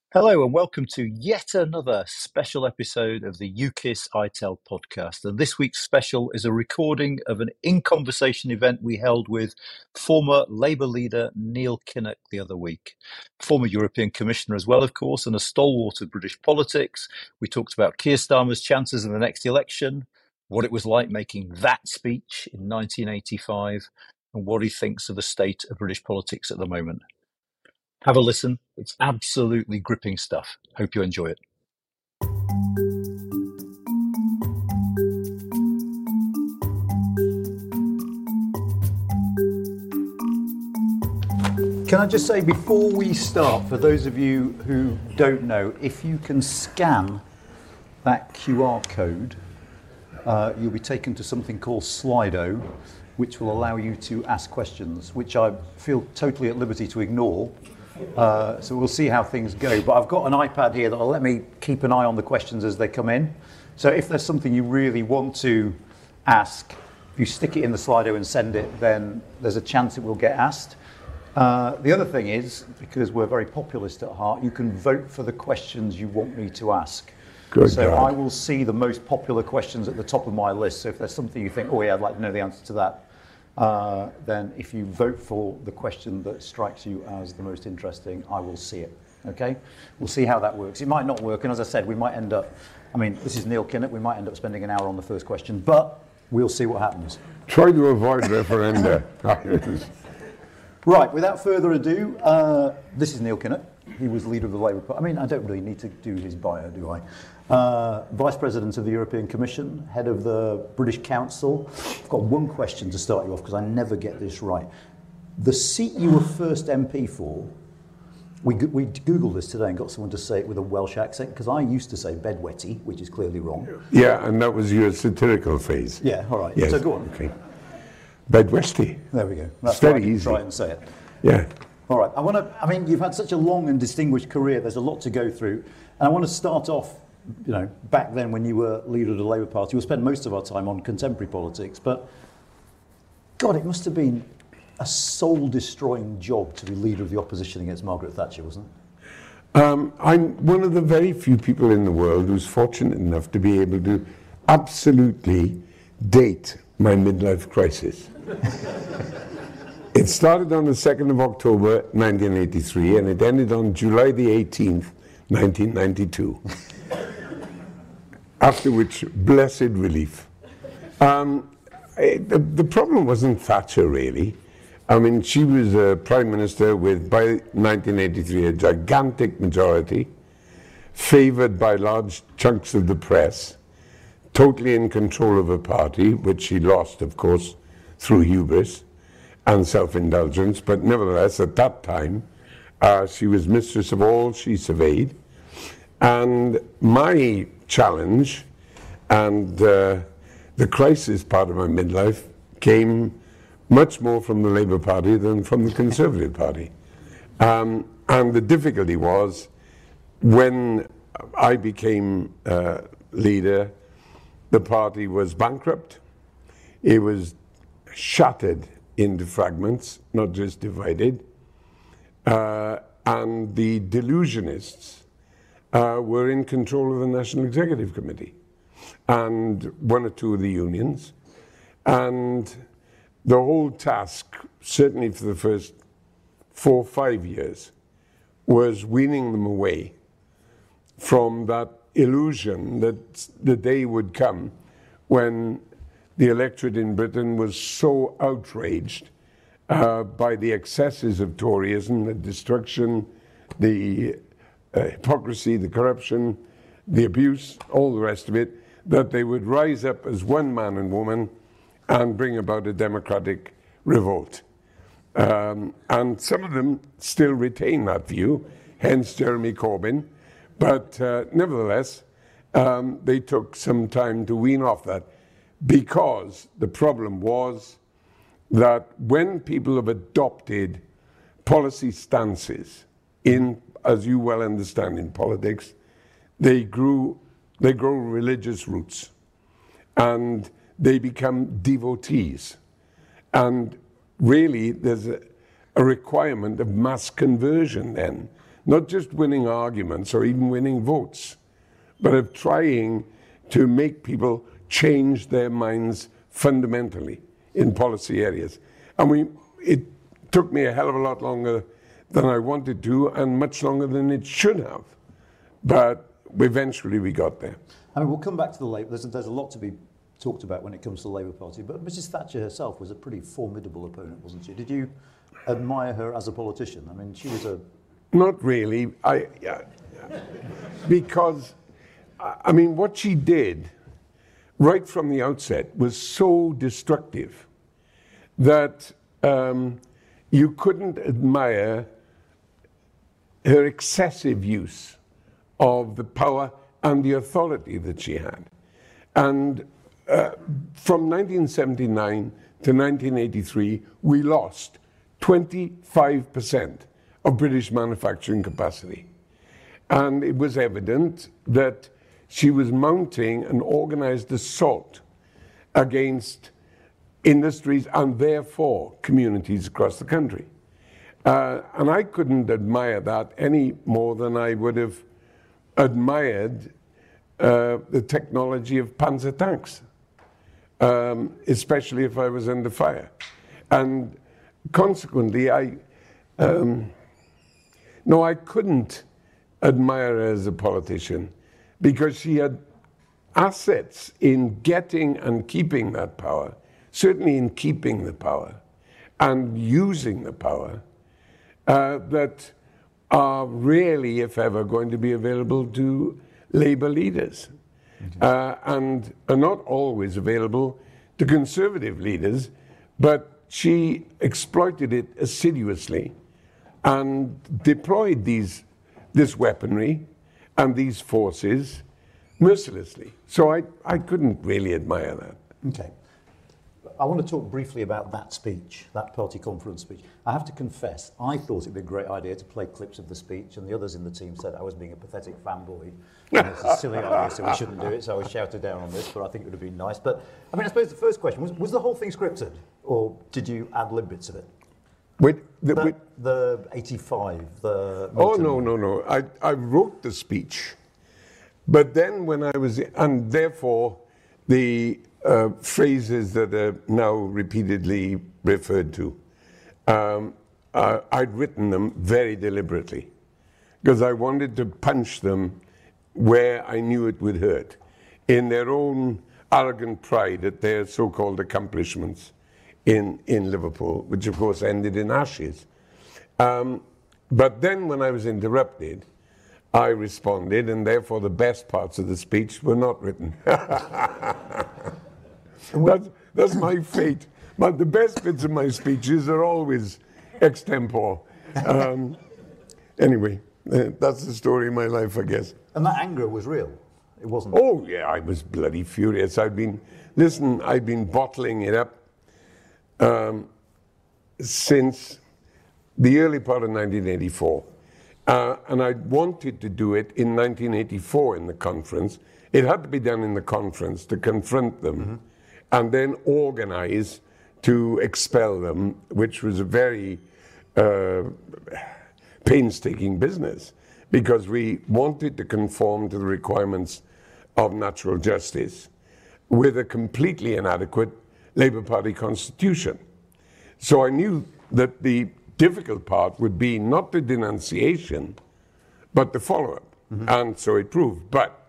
Hello and welcome to yet another special episode of the UKIS ITEL podcast. And this week's special is a recording of an In Conversation event we held with former Labour leader Neil Kinnock the other week. Former European Commissioner as well, of course, and a stalwart of British politics. We talked about Keir Starmer's chances in the next election, what it was like making that speech in 1985, and what he thinks of the state of British politics at the moment. Have a listen. It's absolutely gripping stuff. Hope you enjoy it. Can I just say before we start, for those of you who don't know, if you can scan that QR code, you'll be taken to something called Slido, which will allow you to ask questions, which I feel totally at liberty to ignore. So we'll see how things go. But I've got an iPad here that'll let me keep an eye on the questions as they come in. So if there's something you really want to ask, if you stick it in the Slido and send it, then there's a chance it will get asked. The other thing is, because we're very populist at heart, you can vote for the questions you want me to ask. Good so God. I will see the most popular questions at the top of my list. So if there's something you think, oh yeah, I'd like to know the answer to that, then if you vote for the question that strikes you as the most interesting, I will see it. Okay? We'll see how that works. It might not work, and as I said, we might end up, this is Neil Kinnock, we might end up spending an hour on the first question, but we'll see what happens. Try to avoid referenda. Right, without further ado, this is Neil Kinnock. He was leader of the Labour Party. I don't really need to do his bio, do I? Vice President of the European Commission, head of the British Council. I've got one question to start you off because I never get this right. The seat you were first MP for, we Googled this today and got someone to say it with a Welsh accent because I used to say Bedwetty, which is clearly wrong. Yeah, and that was your satirical phase. Yeah, all right. Yes. So go on. Okay. Bedwesty. There we go. That's very why I can easy. try and say it. Yeah. All right. You've had such a long and distinguished career. There's a lot to go through. And I want to start off, back then when you were leader of the Labour Party, we'll spend most of our time on contemporary politics, but God, it must have been a soul-destroying job to be leader of the opposition against Margaret Thatcher, wasn't it? I'm one of the very few people in the world who's fortunate enough to be able to absolutely date my midlife crisis. It started on the 2nd of October, 1983, and it ended on July the 18th, 1992. After which, blessed relief. The problem wasn't Thatcher, really. She was a prime minister with, by 1983, a gigantic majority, favoured by large chunks of the press, totally in control of her party, which she lost, of course, through hubris and self-indulgence, but nevertheless, at that time, she was mistress of all she surveyed. And my challenge and the crisis part of my midlife came much more from the Labour Party than from the Conservative Party. And the difficulty was, when I became leader, the party was bankrupt. It was shattered into fragments, not just divided. And the delusionists were in control of the National Executive Committee and one or two of the unions. And the whole task, certainly for the first 4 or 5 years, was weaning them away from that illusion that the day would come when the electorate in Britain was so outraged by the excesses of Toryism, the destruction, the hypocrisy, the corruption, the abuse, all the rest of it, that they would rise up as one man and woman and bring about a democratic revolt. And some of them still retain that view, hence Jeremy Corbyn. But nevertheless, they took some time to wean off that, because the problem was that when people have adopted policy stances in, as you well understand in politics, they grow religious roots and they become devotees. And really there's a requirement of mass conversion then not just winning arguments or even winning votes, but of trying to make people change their minds fundamentally in policy areas. And it took me a hell of a lot longer than I wanted to, and much longer than it should have. But eventually we got there. I mean, we'll come back to the Labour. There's a lot to be talked about when it comes to the Labour Party, but Mrs Thatcher herself was a pretty formidable opponent, wasn't she? Did you admire her as a politician? I mean, she was a... Not really. Because, I mean, what she did right from the outset was so destructive that you couldn't admire her excessive use of the power and the authority that she had. And from 1979 to 1983, we lost 25% of British manufacturing capacity. And it was evident that she was mounting an organized assault against industries and therefore communities across the country. And I couldn't admire that any more than I would have admired the technology of Panzer tanks, especially if I was under fire. And consequently, I couldn't admire her as a politician because she had assets in getting and keeping that power, certainly in keeping the power and using the power, that are rarely, if ever, going to be available to Labour leaders, and are not always available to Conservative leaders, but she exploited it assiduously and deployed this weaponry and these forces mercilessly. So I couldn't really admire that. Okay. I want to talk briefly about that speech, that party conference speech. I have to confess, I thought it'd be a great idea to play clips of the speech, and the others in the team said I was being a pathetic fanboy. And it's a silly idea, so we shouldn't do it, so I was shouted down on this, but I think it would have been nice. But, I mean, I suppose the first question was the whole thing scripted, or did you ad-lib bits of it? The 85, the... Oh, no. I wrote the speech. But then when I was... And therefore, the phrases that are now repeatedly referred to, I'd written them very deliberately because I wanted to punch them where I knew it would hurt, in their own arrogant pride at their so-called accomplishments in Liverpool, which of course ended in ashes. But then when I was interrupted, I responded, and therefore the best parts of the speech were not written. That's my fate. But the best bits of my speeches are always extempore. Anyway, that's the story of my life, I guess. And that anger was real? It wasn't? Oh, yeah, I was bloody furious. I've been bottling it up since the early part of 1984. And I wanted to do it in 1984 in the conference. It had to be done in the conference to confront them and then organize to expel them, which was a very painstaking business because we wanted to conform to the requirements of natural justice with a completely inadequate Labour Party constitution. So I knew that the difficult part would be not the denunciation, but the follow-up. And so it proved. But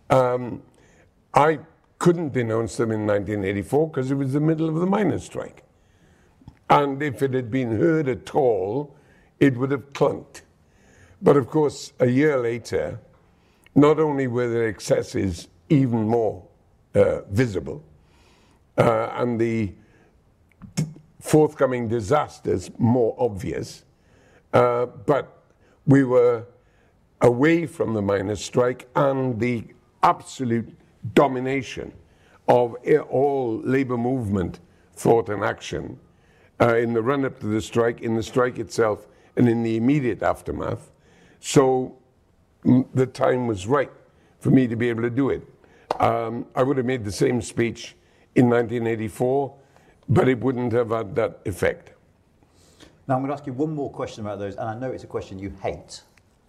I couldn't denounce them in 1984 because it was the middle of the miners' strike. And if it had been heard at all, it would have clunked. But of course, a year later, not only were the excesses even more visible, and the forthcoming disasters more obvious, but we were away from the miners' strike and the absolute domination of all labour movement thought and action in the run-up to the strike, in the strike itself, and in the immediate aftermath. So the time was right for me to be able to do it. I would have made the same speech in 1984, but it wouldn't have had that effect. Now I'm going to ask you one more question about those, and I know it's a question you hate,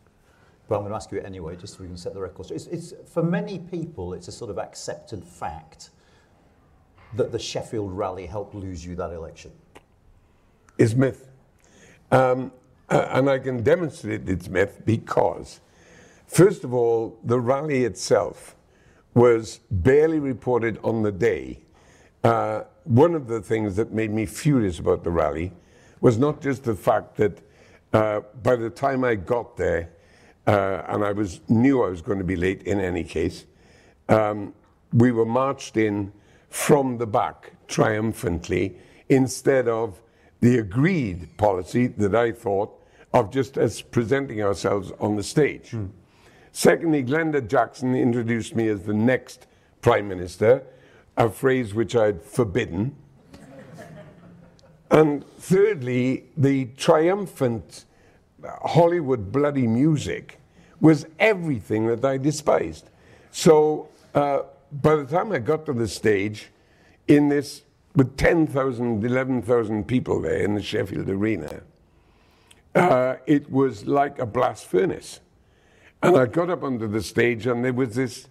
but I'm going to ask you it anyway, just so we can set the record straight. It's for many people, it's a sort of accepted fact that the Sheffield rally helped lose you that election. It's myth. And I can demonstrate it's myth because, first of all, the rally itself was barely reported on the day. One of the things that made me furious about the rally was not just the fact that by the time I got there, and I knew I was going to be late in any case, we were marched in from the back triumphantly instead of the agreed policy that I thought of just as presenting ourselves on the stage. Secondly, Glenda Jackson introduced me as the next Prime Minister, a phrase which I'd forbidden. And thirdly, the triumphant Hollywood bloody music was everything that I despised. So by the time I got to the stage, in this, with 10,000, 11,000 people there in the Sheffield Arena, it was like a blast furnace. And I got up onto the stage and there was this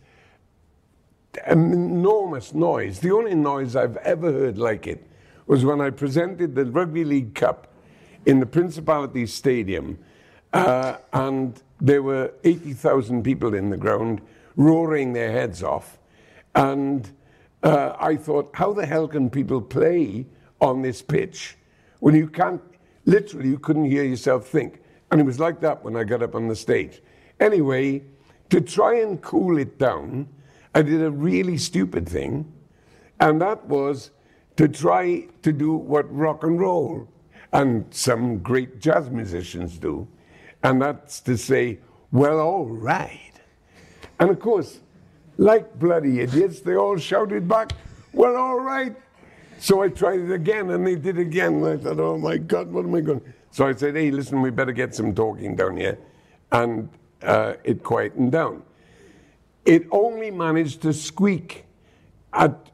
enormous noise. The only noise I've ever heard like it was when I presented the Rugby League Cup in the Principality Stadium, and there were 80,000 people in the ground roaring their heads off. And I thought, how the hell can people play on this pitch when you can't, literally, you couldn't hear yourself think? And it was like that when I got up on the stage. Anyway, to try and cool it down, I did a really stupid thing, and that was to try to do what rock and roll and some great jazz musicians do, and that's to say, well, all right. And of course, like bloody idiots, they all shouted back, well, all right. So I tried it again, and they did again. And I thought, oh my God, what am I going to... So I said, hey, listen, we better get some talking down here. And it quietened down. It only managed to squeak at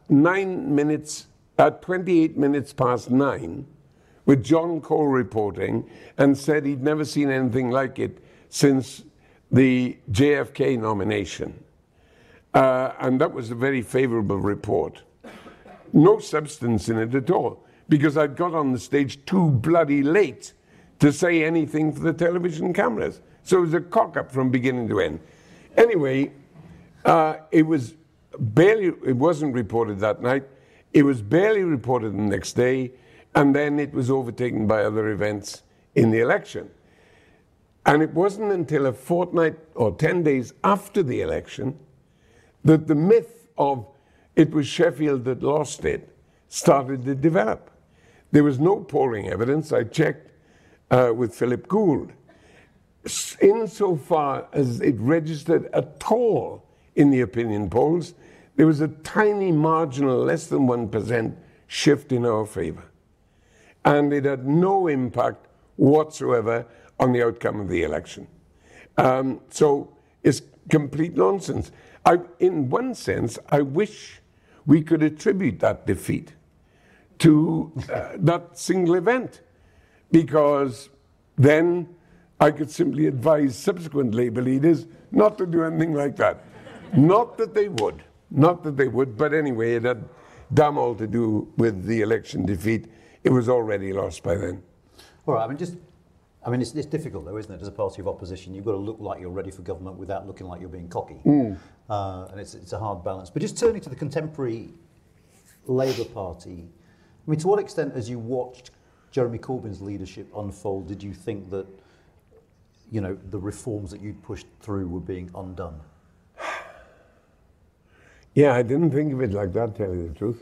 28 minutes past 9, with John Cole reporting, and said he'd never seen anything like it since the JFK nomination. And that was a very favorable report. No substance in it at all, because I'd got on the stage too bloody late to say anything for the television cameras. So it was a cock-up from beginning to end. Anyway, it wasn't reported that night. It was barely reported the next day, and then it was overtaken by other events in the election. And it wasn't until a fortnight or 10 days after the election that the myth of it was Sheffield that lost it started to develop. There was no polling evidence. I checked with Philip Gould. Insofar as it registered at all in the opinion polls, there was a tiny marginal, less than 1% shift in our favor. And it had no impact whatsoever on the outcome of the election. So it's complete nonsense. In one sense, I wish we could attribute that defeat to that single event, because then I could simply advise subsequent Labour leaders not to do anything like that. Not that they would, but anyway, it had damn all to do with the election defeat. It was already lost by then. All right, it's difficult though, isn't it, as a party of opposition? You've got to look like you're ready for government without looking like you're being cocky. And it's a hard balance. But just turning to the contemporary Labour Party, I mean, to what extent, as you watched Jeremy Corbyn's leadership unfold, did you think that, you know, the reforms that you'd pushed through were being undone? Yeah, I didn't think of it like that, tell you the truth.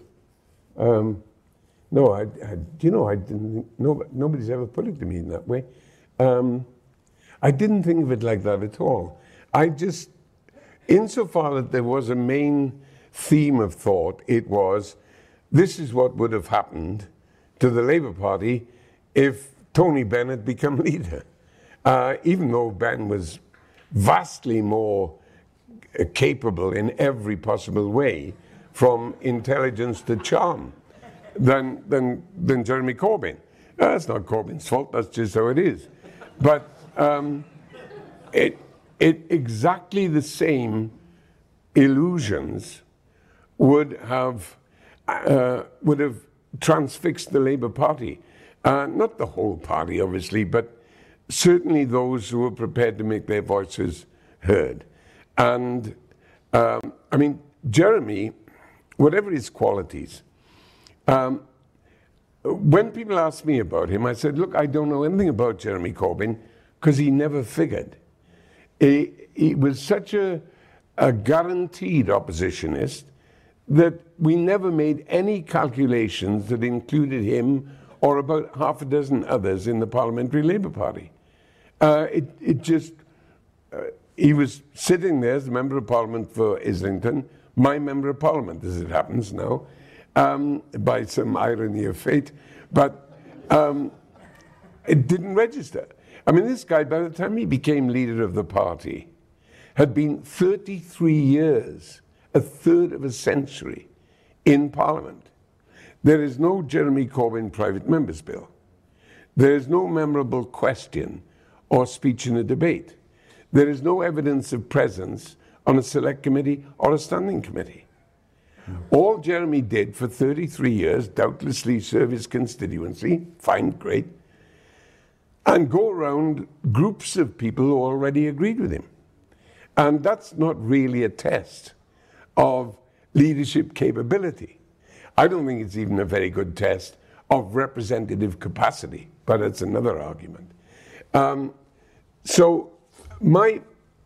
No, I didn't. Nobody's ever put it to me in that way. I didn't think of it like that at all. I just, insofar that there was a main theme of thought, it was, this is what would have happened to the Labour Party if Tony Benn had become leader. Even though Ben was vastly more capable in every possible way, from intelligence to charm, than Jeremy Corbyn. That's not Corbyn's fault, that's just how it is. But it exactly the same illusions would have transfixed the Labour Party. Not the whole party, obviously, but certainly those who were prepared to make their voices heard. And, I mean, Jeremy, whatever his qualities, when people asked me about him, I said, look, I don't know anything about Jeremy Corbyn because he never figured. He was such a guaranteed oppositionist that we never made any calculations that included him or about half a dozen others in the Parliamentary Labour Party. He was sitting there as a Member of Parliament for Islington, my Member of Parliament, as it happens now, by some irony of fate, but it didn't register. I mean, this guy, by the time he became leader of the party, had been 33 years, a third of a century, in Parliament. There is no Jeremy Corbyn private members bill. There is no memorable question or speech in a debate. There is no evidence of presence on a select committee or a standing committee. All Jeremy did for 33 years, doubtlessly serve his constituency, fine, great, and go around groups of people who already agreed with him. And that's not really a test of leadership capability. I don't think it's even a very good test of representative capacity, but it's another argument. So my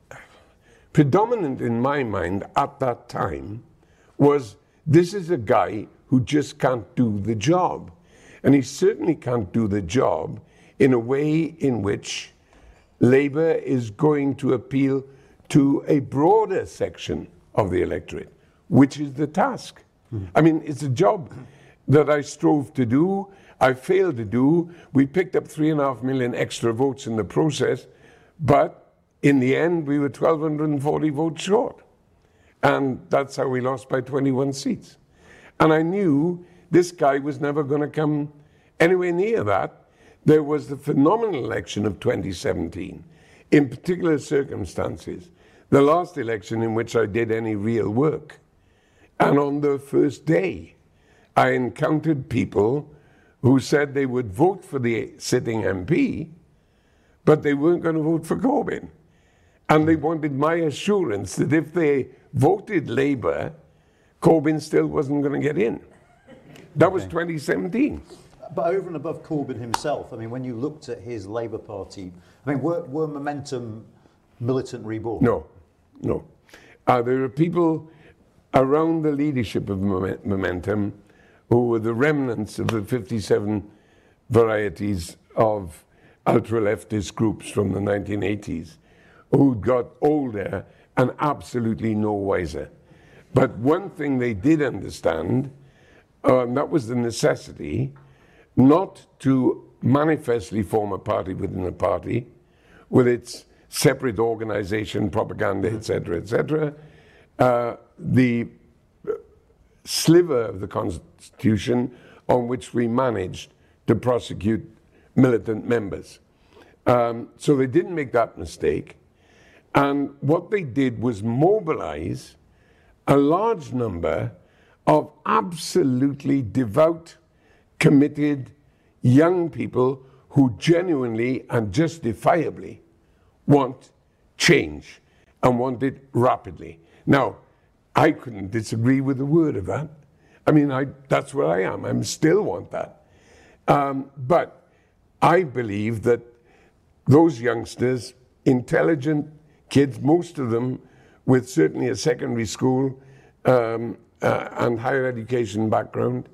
predominant in my mind at that time was this is a guy who just can't do the job. And he certainly can't do the job in a way in which Labour is going to appeal to a broader section of the electorate, which is the task. I mean, it's a job that I strove to do, I failed to do. We picked up 3.5 million extra votes in the process, but in the end, we were 1,240 votes short. And that's how we lost by 21 seats. And I knew this guy was never going to come anywhere near that. There was the phenomenal election of 2017. In particular circumstances, the last election in which I did any real work. And on the first day, I encountered people who said they would vote for the sitting MP, but they weren't going to vote for Corbyn. And they wanted my assurance that if they voted Labour, Corbyn still wasn't going to get in. That was 2017. But over and above Corbyn himself, I mean, when you looked at his Labour Party, I mean, were Momentum militant reborn? No. There are people around the leadership of Momentum who were the remnants of the 57 varieties of ultra-leftist groups from the 1980s who got older and absolutely no wiser. But one thing they did understand, that was the necessity not to manifestly form a party within a party with its separate organization, propaganda, etc., the sliver of the Constitution on which we managed to prosecute militant members. So they didn't make that mistake. And what they did was mobilize a large number of absolutely devout, committed young people who genuinely and justifiably want change and want it rapidly. Now, I couldn't disagree with a word of that. I mean, that's where I am. I still want that. But I believe that those youngsters, intelligent kids, most of them with certainly a secondary school and higher education background,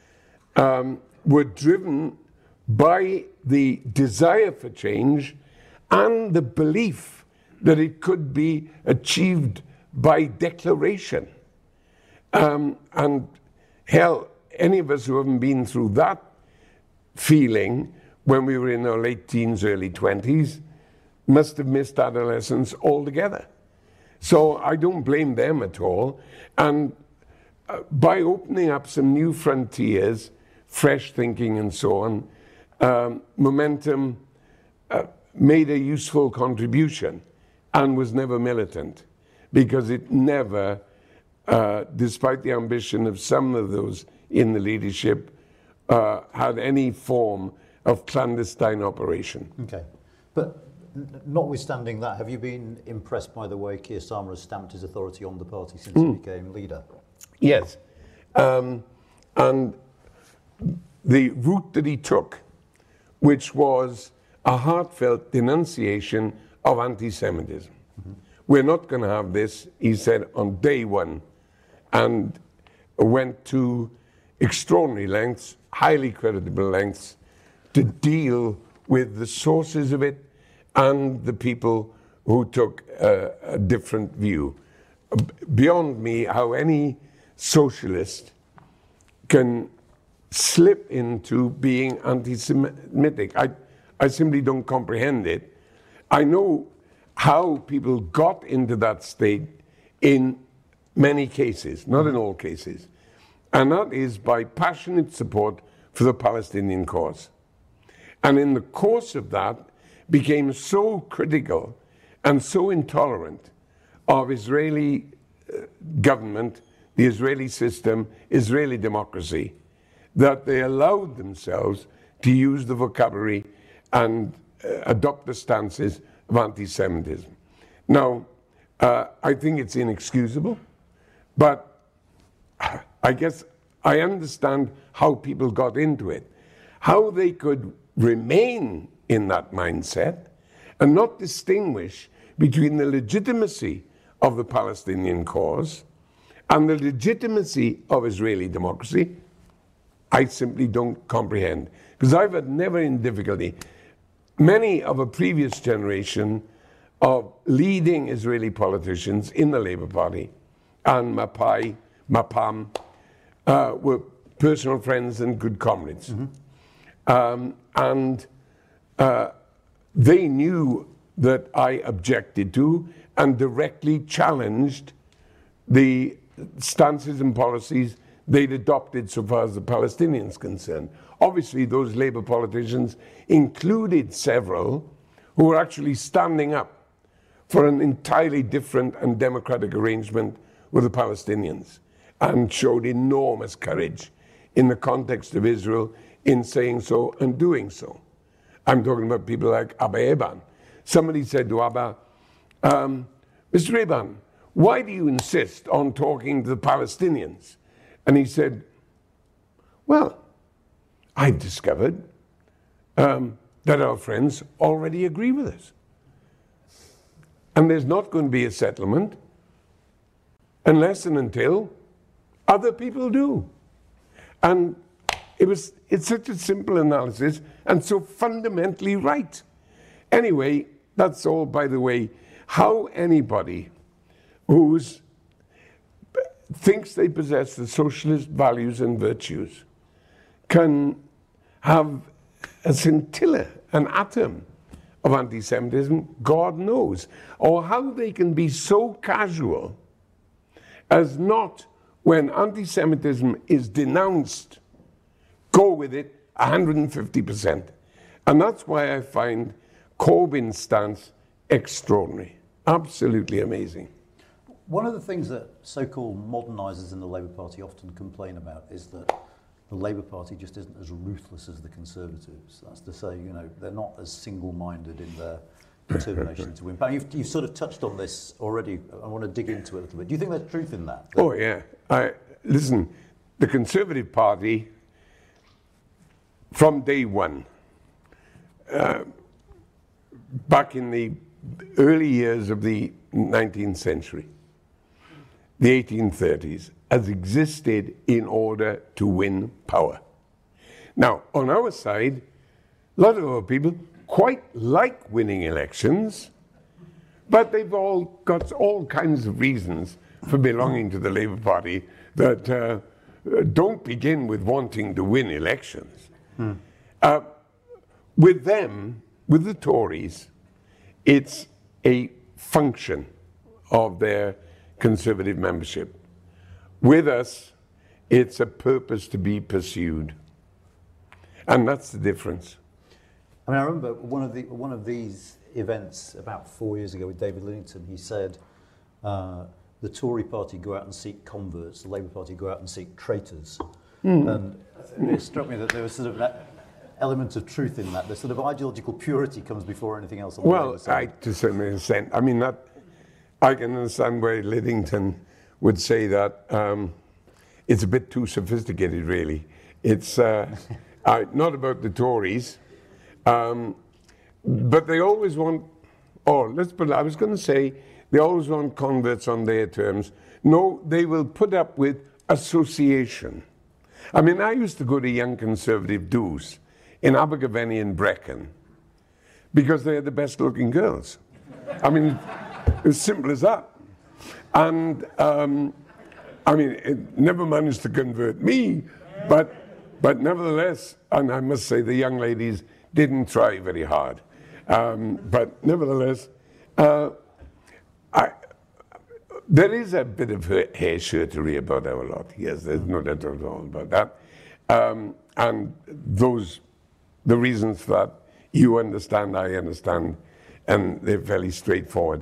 were driven by the desire for change and the belief that it could be achieved by declaration. And hell, any of us who haven't been through that feeling when we were in our late teens, early 20s, must have missed adolescence altogether. So I don't blame them at all. And by opening up some new frontiers, fresh thinking and so on, Momentum made a useful contribution and was never militant, because it never, despite the ambition of some of those in the leadership, had any form of clandestine operation. Okay. But notwithstanding that, have you been impressed by the way Keir Starmer has stamped his authority on the party since he became leader? Yes. And the route that he took, which was a heartfelt denunciation of anti-Semitism. We're not going to have this, he said, on day one, and went to extraordinary lengths, highly creditable lengths, to deal with the sources of it and the people who took a different view. Beyond me, how any socialist can slip into being anti-Semitic. I simply don't comprehend it. I know how people got into that state in many cases, not in all cases, and that is by passionate support for the Palestinian cause. And in the course of that, became so critical and so intolerant of Israeli government, the Israeli system, Israeli democracy, that they allowed themselves to use the vocabulary and adopt the stances of anti-Semitism. Now, I think it's inexcusable, but I guess I understand how people got into it, how they could remain in that mindset and not distinguish between the legitimacy of the Palestinian cause and the legitimacy of Israeli democracy. I simply don't comprehend, because I've had never in difficulty. Many of a previous generation of leading Israeli politicians in the Labour Party and Mapai, Mapam, were personal friends and good comrades. They knew that I objected to and directly challenged the stances and policies they'd adopted so far as the Palestinians concerned. Obviously, those Labour politicians included several who were actually standing up for an entirely different and democratic arrangement with the Palestinians, and showed enormous courage in the context of Israel in saying so and doing so. I'm talking about people like Abba Eban. Somebody said to Abba, Mr. Eban, why do you insist on talking to the Palestinians? And he said, well, I've discovered that our friends already agree with us. And there's not going to be a settlement unless and until other people do. And it's such a simple analysis and so fundamentally right. Anyway, that's all by the way. How anybody who thinks they possess the socialist values and virtues can have a scintilla, an atom of anti-Semitism, God knows. Or how they can be so casual as not, when anti-Semitism is denounced, go with it 150%. And that's why I find Corbyn's stance extraordinary, absolutely amazing. One of the things that so-called modernisers in the Labour Party often complain about is that the Labour Party just isn't as ruthless as the Conservatives. That's to say, you know, they're not as single-minded in their determination to win. But you've sort of touched on this already. I want to dig into it a little bit. Do you think there's truth in that? Oh, yeah. Listen, the Conservative Party, from day one, back in the early years of the 19th century, the 1830s, has existed in order to win power. Now, on our side, a lot of our people quite like winning elections, but they've all got all kinds of reasons for belonging to the Labour Party that don't begin with wanting to win elections. With them, with the Tories, it's a function of their Conservative membership. With us, it's a purpose to be pursued. And that's the difference. I mean, I remember one of these events about 4 years ago with David Lidington. He said the Tory party go out and seek converts, the Labour Party go out and seek traitors. And it struck me that there was sort of that element of truth in that. The sort of ideological purity comes before anything else on the Labour side. To some extent. I mean, that I can understand why Lidington would say that it's a bit too sophisticated, really. It's not about the Tories, but they always want, I was going to say, they always want converts on their terms. No, they will put up with association. I mean, I used to go to Young Conservative do's in Abergavenny and Brecon because they had the best looking girls. I mean, as simple as that. And I mean, it never managed to convert me, but nevertheless, and I must say the young ladies didn't try very hard. But nevertheless, there is a bit of hair-shirtery about our lot. Yes, there's no doubt at all about that. And the reasons for that, you understand, I understand, and they're fairly straightforward.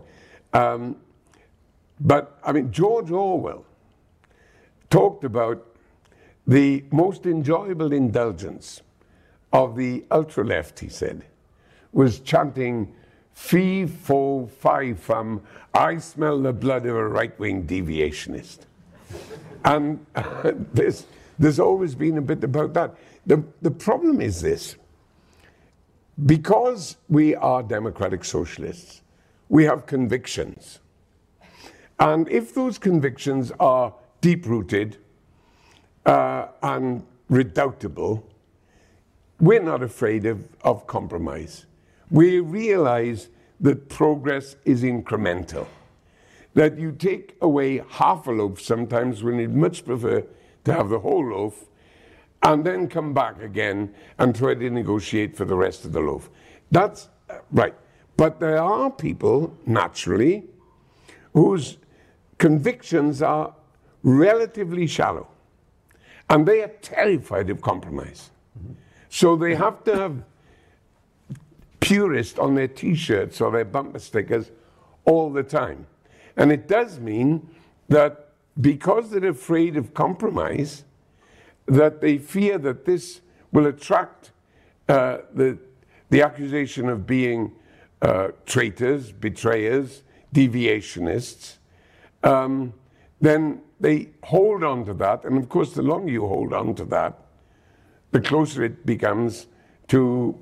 But, I mean, George Orwell talked about the most enjoyable indulgence of the ultra-left, he said, was chanting, "Fee, fo, fi, fum, I smell the blood of a right-wing deviationist." And there's always been a bit about that. The problem is this. Because we are democratic socialists, we have convictions. And if those convictions are deep-rooted and redoubtable, we're not afraid of compromise. We realize that progress is incremental, that you take away half a loaf sometimes when you'd much prefer to have the whole loaf, and then come back again and try to negotiate for the rest of the loaf. That's right. But there are people, naturally, whose convictions are relatively shallow, and they are terrified of compromise. So they have to have purist on their T-shirts or their bumper stickers all the time. And it does mean that because they're afraid of compromise, that they fear that this will attract the accusation of being traitors, betrayers, deviationists, then they hold on to that. And of course, the longer you hold on to that, the closer it becomes to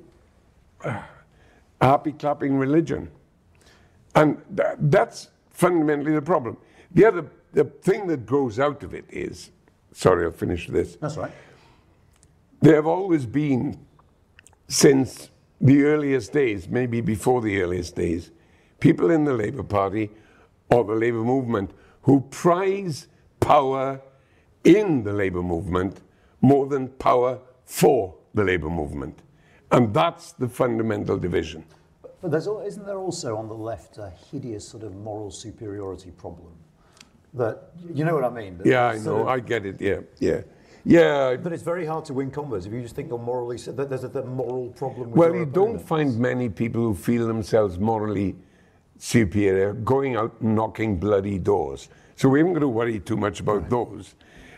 happy clapping religion. And that's fundamentally the problem. The thing that grows out of it is, sorry, I'll finish this. That's right. There have always been, since the earliest days, maybe before the earliest days, people in the Labour Party or the Labour movement who prize power in the Labour movement more than power for the Labour movement. And that's the fundamental division. But isn't there also on the left a hideous sort of moral superiority problem? That, you know what I mean? Yeah, I know, I get it, yeah. But it's very hard to win converts if you just think you're morally, there's a moral problem with Well, you don't find many people who feel themselves morally superior going out and knocking bloody doors. So we haven't got to worry too much about those.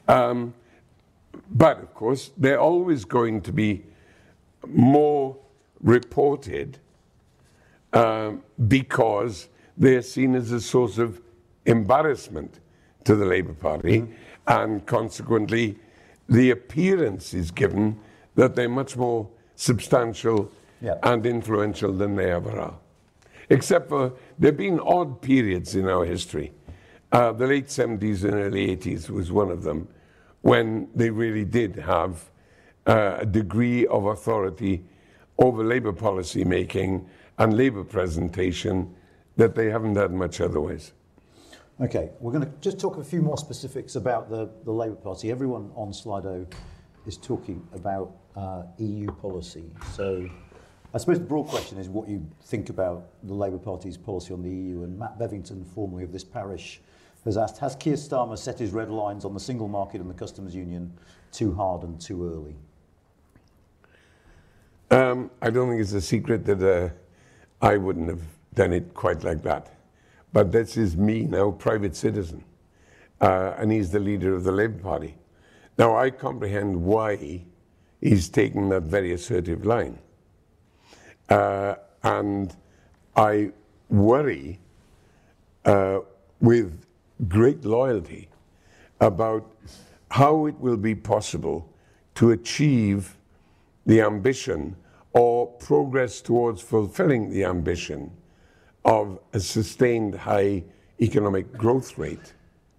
But, of course, they're always going to be more reported because they're seen as a source of embarrassment to the Labour Party, and consequently the appearance is given that they're much more substantial and influential than they ever are. Except for, there have been odd periods in our history. The late 70s and early 80s was one of them, when they really did have a degree of authority over Labour policy making and Labour presentation that they haven't had much otherwise. Okay, we're going to just talk a few more specifics about the Labour Party. Everyone on Slido is talking about EU policy. So I suppose the broad question is what you think about the Labour Party's policy on the EU. And Matt Bevington, formerly of this parish, has asked, has Keir Starmer set his red lines on the single market and the customs union too hard and too early? I don't think it's a secret that I wouldn't have done it quite like that. But this is me now, private citizen. And he's the leader of the Labour Party. Now, I comprehend why he's taken that very assertive line. And I worry with great loyalty about how it will be possible to achieve the ambition or progress towards fulfilling the ambition of a sustained high economic growth rate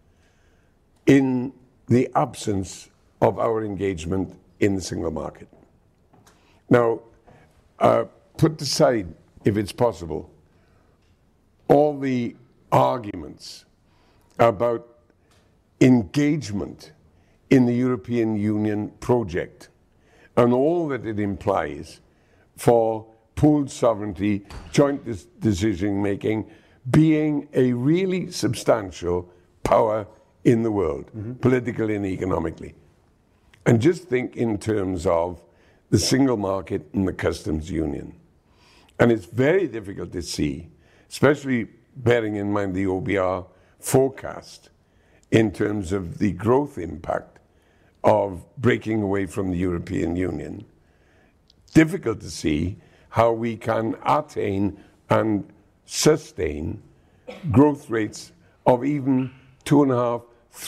in the absence of our engagement in the single market. Now, put aside, if it's possible, all the arguments about engagement in the European Union project and all that it implies for pooled sovereignty, joint decision making, being a really substantial power in the world, politically and economically. And just think in terms of the single market and the customs union. And it's very difficult to see, especially bearing in mind the OBR forecast in terms of the growth impact of breaking away from the European Union. Difficult to see how we can attain and sustain growth rates of even 2.5%,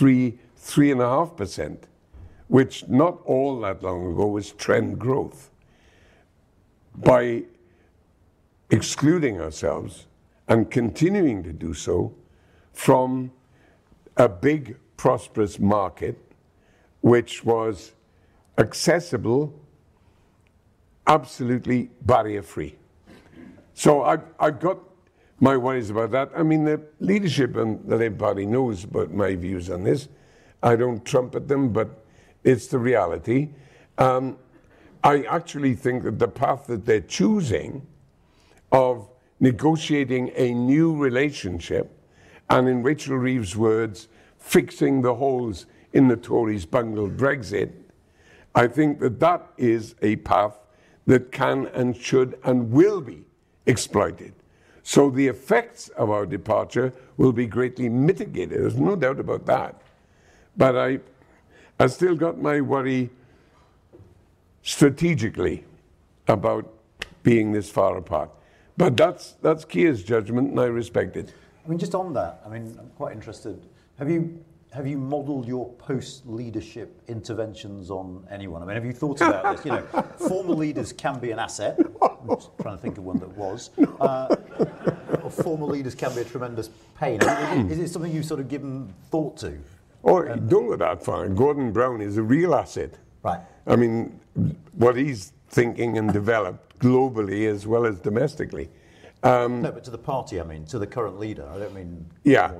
3.5%, which not all that long ago was trend growth. By excluding ourselves and continuing to do so from a big, prosperous market which was accessible, absolutely barrier-free. So I've got my worries about that. I mean, the leadership and the Labour Party knows about my views on this. I don't trumpet them, but it's the reality. I actually think that the path that they're choosing of negotiating a new relationship, and in Rachel Reeves' words, fixing the holes in the Tories' bungled Brexit, I think that that is a path that can and should and will be exploited. So the effects of our departure will be greatly mitigated. There's no doubt about that. But I still got my worry strategically about being this far apart. But that's Keir's judgment, and I respect it. I mean, just on that, I mean, I'm quite interested. Have you modelled your post-leadership interventions on anyone? I mean, have you thought about this? You know, former leaders can be an asset. I'm just trying to think of one that was. Or former leaders can be a tremendous pain. I mean, is it something you've sort of given thought to? Oh, don't go that far. Gordon Brown is a real asset. Right. I mean, what he's thinking and developed globally as well as domestically. No, but to the party, I mean, to the current leader. I don't mean... Yeah.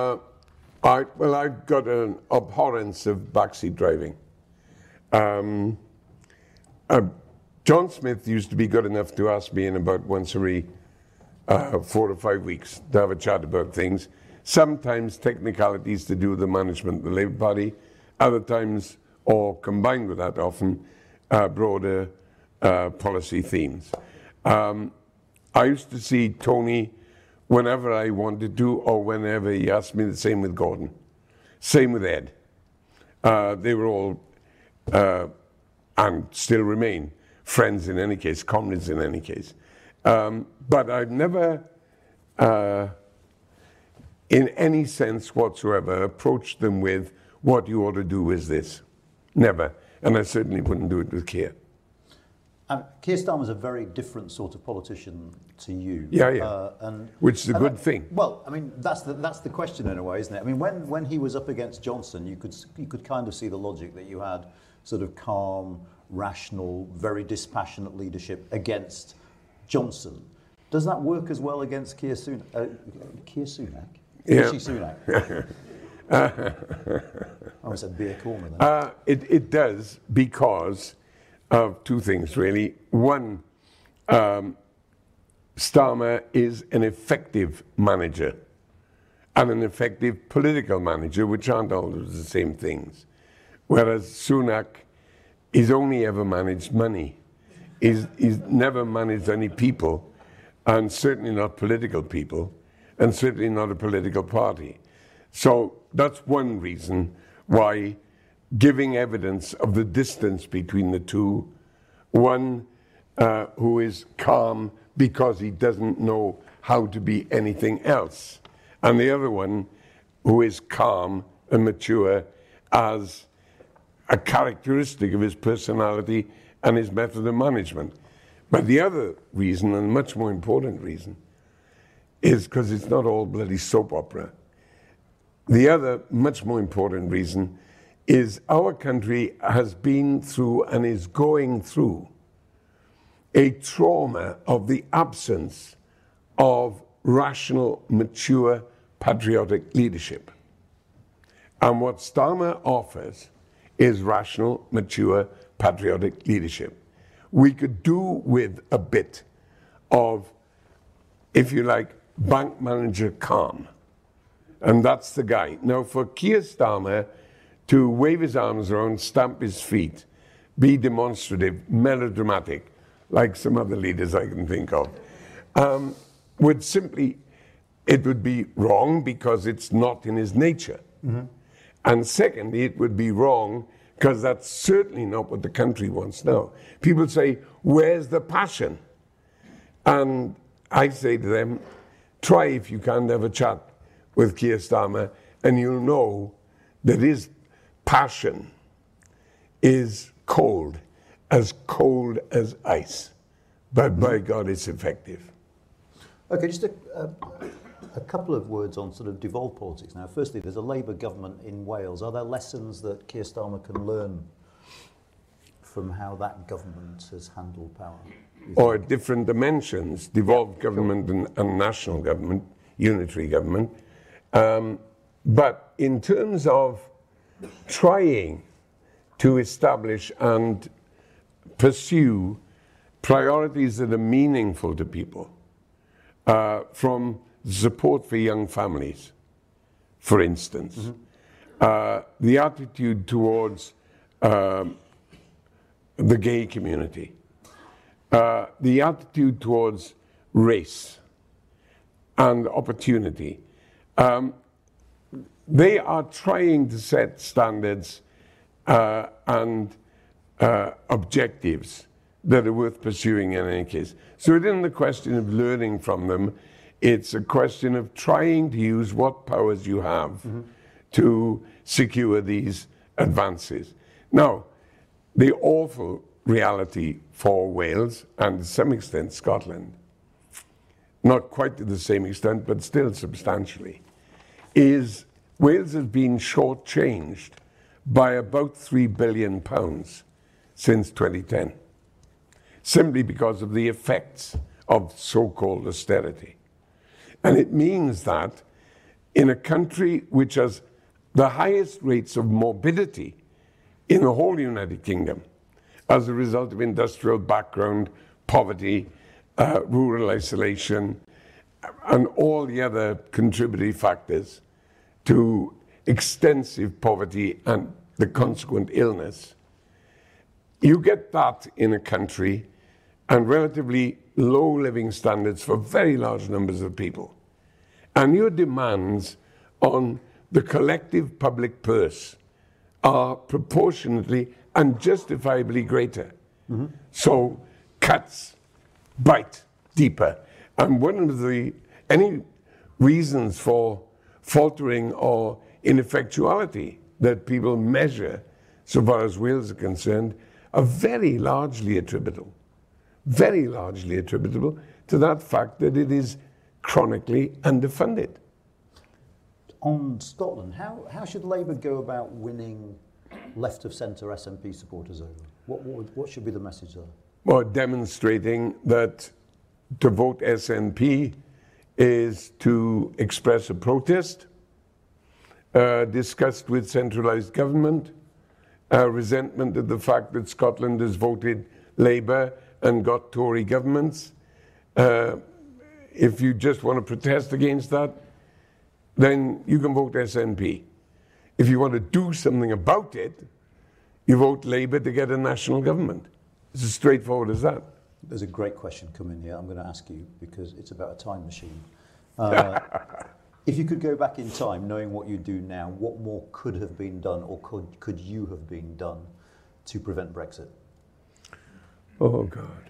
I've got an abhorrence of backseat driving. John Smith used to be good enough to ask me in about once every 4 or 5 weeks to have a chat about things. Sometimes technicalities to do with the management of the Labour Party, other times, or combined with that often, broader policy themes. I used to see Tony whenever I wanted to, or whenever he asked me. The same with Gordon, same with Ed. They were all, and still remain, friends in any case, comrades in any case. But I've never, in any sense whatsoever, approached them with, what you ought to do is this. Never. And I certainly wouldn't do it with Keir. Keir Starmer's a very different sort of politician to you. Yeah. Which is a good thing. Well, I mean, that's the question in a way, isn't it? I mean, when he was up against Johnson, you could kind of see the logic that you had sort of calm, rational, very dispassionate leadership against Johnson. Does that work as well against Keir Sunak? Keir Sunak? Yeah. Rishi Sunak. I almost said beer corner then. It does, because of two things, really. One, Starmer is an effective manager and an effective political manager, which aren't always the same things. Whereas Sunak is only ever managed money. He's never managed any people. and certainly not political people, and certainly not a political party. So that's one reason why giving evidence of the distance between the two, one who is calm because he doesn't know how to be anything else, and the other one who is calm and mature as a characteristic of his personality and his method of management. But the other reason, and much more important reason, is because it's not all bloody soap opera. The other much more important reason is our country has been through and is going through a trauma of the absence of rational, mature, patriotic leadership. And what Starmer offers is rational, mature, patriotic leadership. We could do with a bit of, if you like, bank manager calm. And that's the guy. Now, for Keir Starmer to wave his arms around, stamp his feet, be demonstrative, melodramatic, like some other leaders I can think of, would simply, it would be wrong because it's not in his nature. Mm-hmm. And secondly, it would be wrong because that's certainly not what the country wants now. People say, where's the passion? And I say to them, try if you can have a chat with Keir Starmer, and you'll know that his passion is cold as ice. But by God, it's effective. Okay, just a couple of words on sort of devolved politics now. Firstly, there's a Labour government in Wales. Are there lessons that Keir Starmer can learn from how that government has handled power? Or different dimensions, devolved government and national government, unitary government. But in terms of trying to establish and pursue priorities that are meaningful to people, from support for young families, for instance, the attitude towards the gay community, the attitude towards race and opportunity. They are trying to set standards and objectives that are worth pursuing in any case. So it isn't a question of learning from them, it's a question of trying to use what powers you have to secure these advances. Now, the awful reality for Wales, and to some extent Scotland, not quite to the same extent, but still substantially, is Wales has been shortchanged by about £3 billion since 2010, simply because of the effects of so-called austerity. And it means that in a country which has the highest rates of morbidity in the whole United Kingdom, as a result of industrial background, poverty, rural isolation, and all the other contributory factors to extensive poverty and the consequent illness. You get that in a country and relatively low living standards for very large numbers of people. And your demands on the collective public purse are proportionately and justifiably greater. So cuts bite deeper. And one of any reasons for faltering or ineffectuality that people measure, so far as Wales are concerned, are very largely attributable to that fact that it is chronically underfunded. On Scotland, how should Labour go about winning left-of-centre SNP supporters over? What should be the message there? Well, demonstrating that to vote SNP is to express a protest, discussed with centralised government, resentment at the fact that Scotland has voted Labour and got Tory governments. If you just want to protest against that, then you can vote SNP. If you want to do something about it, you vote Labour to get a national government. It's as straightforward as that. There's a great question coming here. I'm going to ask you because it's about a time machine. If you could go back in time, knowing what you do now, what more could have been done, or could you have been done to prevent Brexit? Oh, God.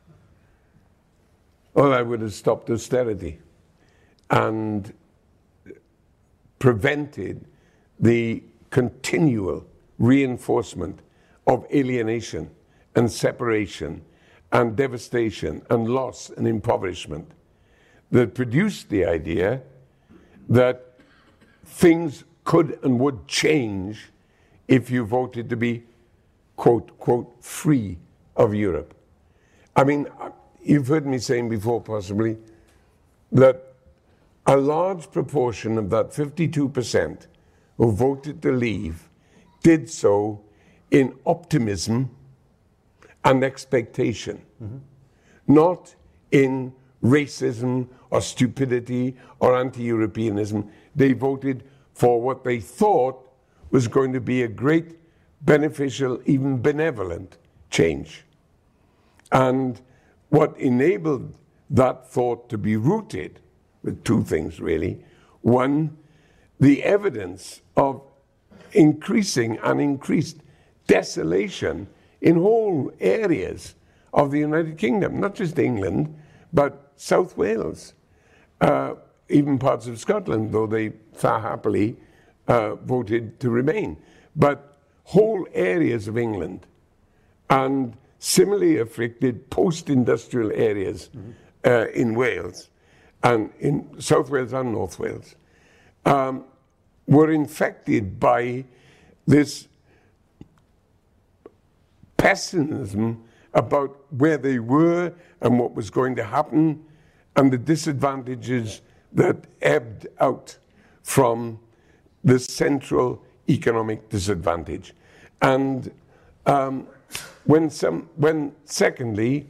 Well, I would have stopped austerity and prevented the continual reinforcement of alienation and separation and devastation and loss and impoverishment that produced the idea that things could and would change if you voted to be, quote, quote, free of Europe. I mean, you've heard me saying before possibly that a large proportion of that 52% who voted to leave did so in optimism and expectation, not in racism or stupidity or anti-Europeanism. They voted for what they thought was going to be a great, beneficial, even benevolent change. And what enabled that thought to be rooted with two things, really. One, the evidence of increasing and increased desolation in whole areas of the United Kingdom, not just England, but South Wales, even parts of Scotland, though they far happily voted to remain. But whole areas of England, and similarly afflicted post-industrial areas in Wales, and in South Wales and North Wales, were infected by this pessimism about where they were and what was going to happen, and the disadvantages that ebbed out from the central economic disadvantage. And when secondly,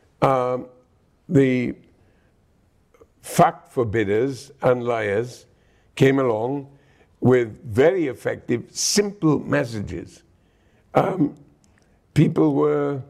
the fact forbidders and liars came along with very effective, simple messages. People were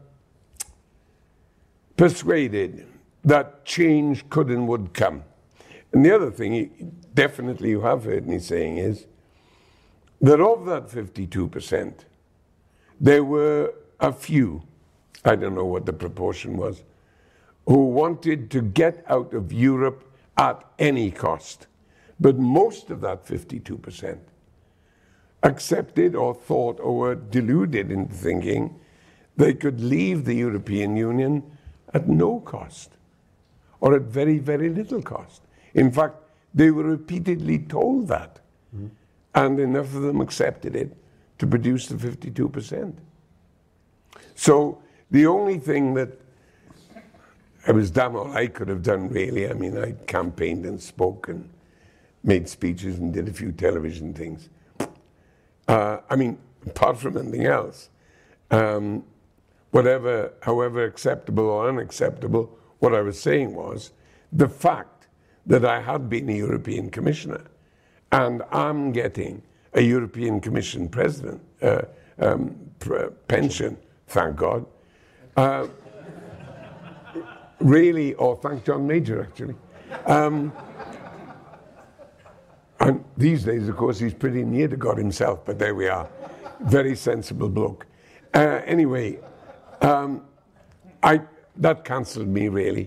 persuaded that change could and would come. And the other thing, definitely you have heard me saying, is that of that 52%, there were a few, I don't know what the proportion was, who wanted to get out of Europe at any cost. But most of that 52% accepted or thought or were deluded into thinking they could leave the European Union at no cost or at very, very little cost. In fact, they were repeatedly told that. And enough of them accepted it to produce the 52%. So the only thing that it was damn all I could have done, really. I mean, I campaigned and spoke and made speeches and did a few television things. I mean, apart from anything else, however acceptable or unacceptable, what I was saying was the fact that I had been a European Commissioner and I'm getting a European Commission president pension, thank God. Really, or thank John Major, actually. And these days, of course, he's pretty near to God himself, but there we are. Very sensible bloke. Anyway, that cancelled me, really.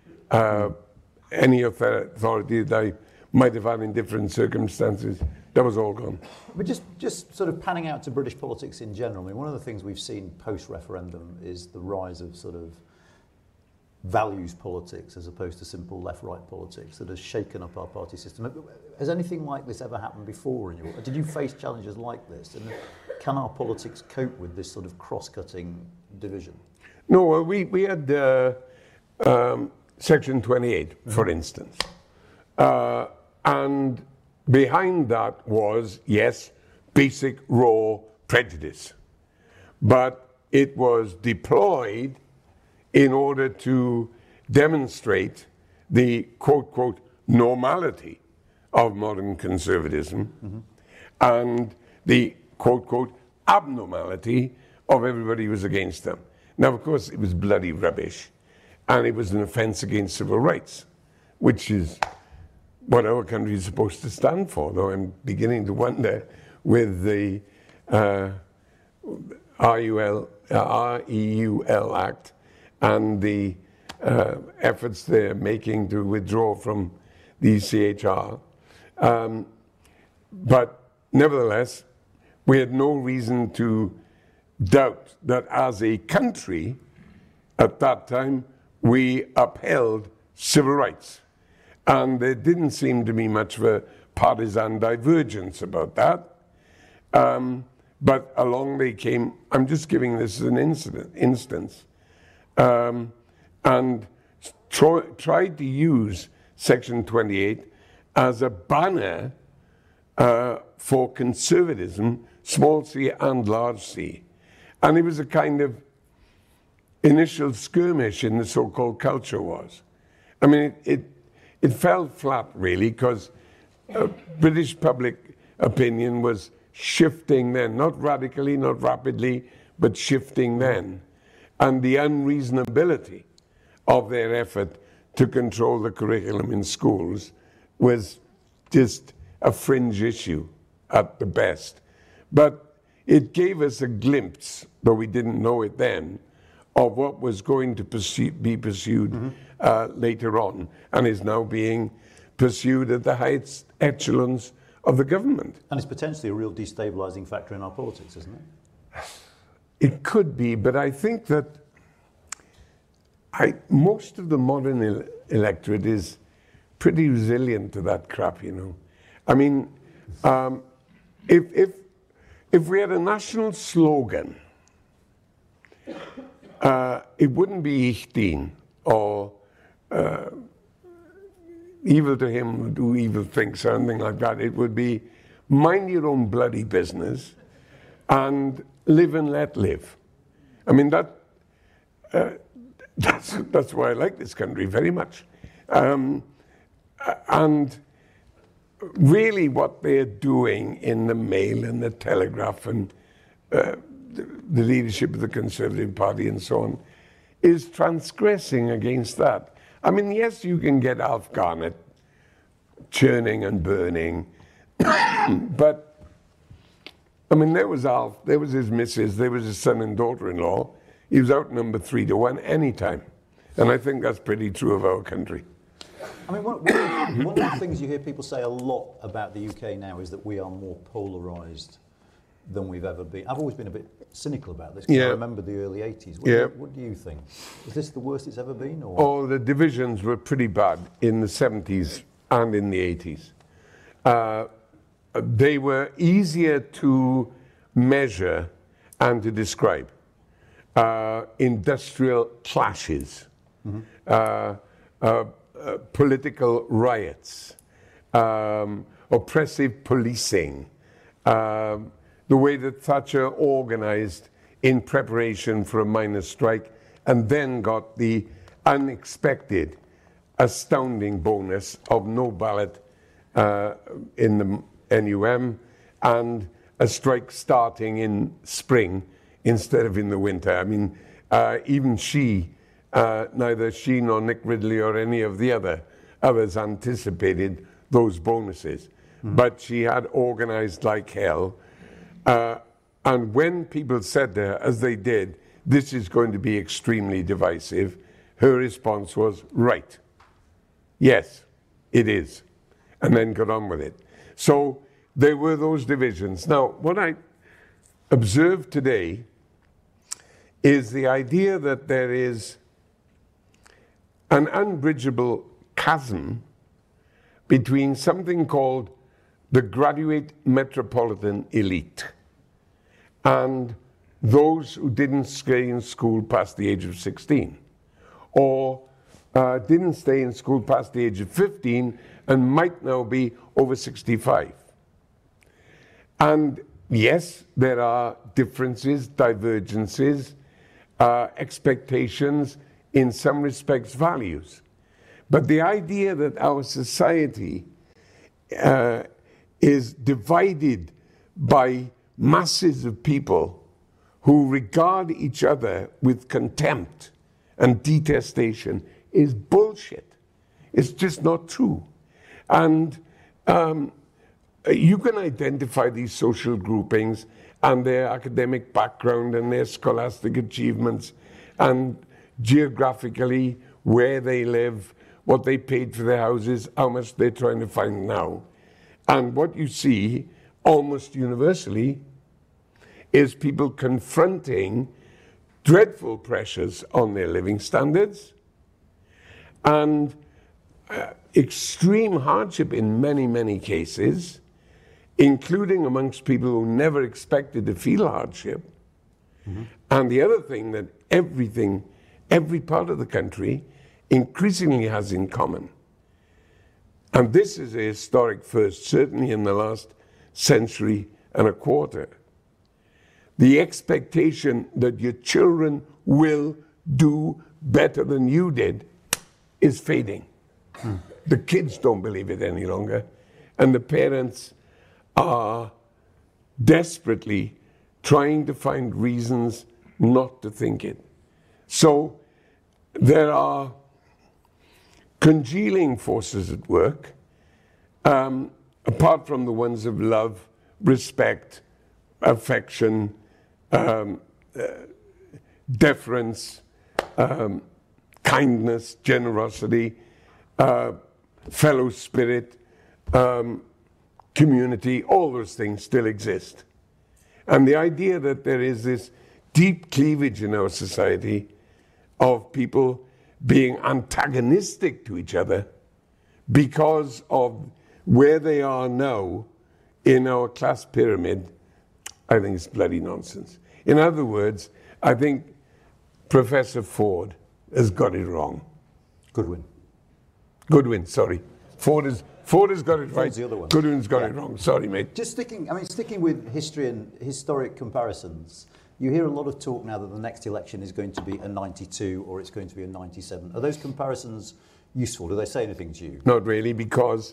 Any authority that I might have had in different circumstances, that was all gone. But just sort of panning out to British politics in general, I mean, one of the things we've seen post-referendum is the rise of sort of values politics as opposed to simple left-right politics that has shaken up our party system. Has anything like this ever happened before? Did you face challenges like this? And can our politics cope with this sort of cross-cutting division? No, well, we had Section 28, for instance. And behind that was, yes, basic raw prejudice. But it was deployed in order to demonstrate the quote, quote, normality of modern conservatism and the quote, quote, abnormality of everybody who was against them. Now, of course, it was bloody rubbish. and it was an offence against civil rights, which is what our country is supposed to stand for, though I'm beginning to wonder with the REUL Act and the efforts they're making to withdraw from the ECHR. But nevertheless, we had no reason to doubt that as a country, at that time, we upheld civil rights. And there didn't seem to be much of a partisan divergence about that. But along they came, I'm just giving this as an instance, and tried to use Section 28 as a banner for conservatism, small c and large c. And it was a kind of initial skirmish in the so-called culture wars. I mean, it fell flat, really, because British public opinion was shifting then, not radically, not rapidly, but shifting then. And the unreasonability of their effort to control the curriculum in schools was just a fringe issue at the best. But it gave us a glimpse, though we didn't know it then, of what was going to be pursued later on, and is now being pursued at the highest echelons of the government. And it's potentially a real destabilising factor in our politics, isn't it? It could be, but I think that most of the modern electorate is pretty resilient to that crap, you know. I mean, if we had a national slogan, it wouldn't be Ich Dien or evil to him who do evil things, or something like that. It would be mind your own bloody business and live and let live. I mean, that's why I like this country very much. And really what they're doing in the Mail and the Telegraph and the leadership of the Conservative Party and so on is transgressing against that. I mean, yes, you can get Alf Garnett churning and burning, but, I mean, there was Alf, there was his missus, there was his son and daughter-in-law. He was outnumbered 3-1 anytime. And I think that's pretty true of our country. I mean, one of the things you hear people say a lot about the UK now is that we are more polarised than we've ever been. I've always been a bit cynical about this, because I remember the early 80s. What do you think? Is this the worst it's ever been? Or? Oh, the divisions were pretty bad in the 70s and in the 80s. They were easier to measure and to describe. Industrial clashes, political riots, oppressive policing, the way that Thatcher organized in preparation for a miners' strike and then got the unexpected, astounding bonus of no ballot in the NUM and a strike starting in spring instead of in the winter. I mean, even neither she nor Nick Ridley or any of the others anticipated those bonuses. But she had organized like hell. And when people said to her, as they did, this is going to be extremely divisive, her response was, right. Yes, it is. And then got on with it. So there were those divisions. Now, what I observed today is the idea that there is an unbridgeable chasm between something called the graduate metropolitan elite and those who didn't stay in school past the age of 16, or didn't stay in school past the age of 15 and might now be over 65. And yes, there are differences, divergences, expectations, in some respects, values. But the idea that our society is divided by masses of people who regard each other with contempt and detestation is bullshit. It's just not true. And you can identify these social groupings and their academic background and their scholastic achievements and geographically where they live, what they paid for their houses, how much they're trying to find now. And what you see almost universally is people confronting dreadful pressures on their living standards and extreme hardship in many, many cases, including amongst people who never expected to feel hardship. Mm-hmm. And the other thing that every part of the country increasingly has in common, and this is a historic first, certainly in the last century and a quarter, the expectation that your children will do better than you did is fading. The kids don't believe it any longer, and the parents are desperately trying to find reasons not to think it. So there are congealing forces at work, apart from the ones of love, respect, affection, deference, kindness, generosity, fellow spirit, community, all those things still exist. And the idea that there is this deep cleavage in our society of people being antagonistic to each other because of where they are now in our class pyramid, I think it's bloody nonsense. In other words, I think Professor Ford has got it wrong. Goodwin, sorry. Ford has got it right. Ford's the other one. Goodwin's got it wrong. Sorry, mate. Just sticking with history and historic comparisons, you hear a lot of talk now that the next election is going to be a 92 or it's going to be a 97. Are those comparisons useful? Do they say anything to you? Not really, because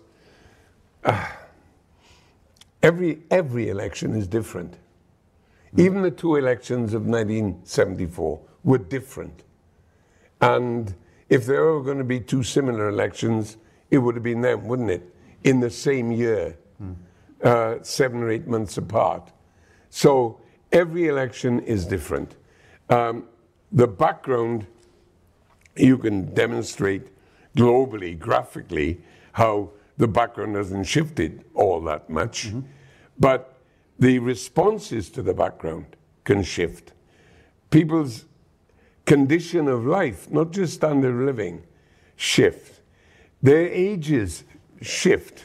every election is different. Even the two elections of 1974 were different. And if there were going to be two similar elections, it would have been them, wouldn't it? In the same year, 7 or 8 months apart. So every election is different. The background, you can demonstrate globally, graphically, how the background hasn't shifted all that much. Mm-hmm. But the responses to the background can shift. People's condition of life, not just standard of living, shift. Their ages shift.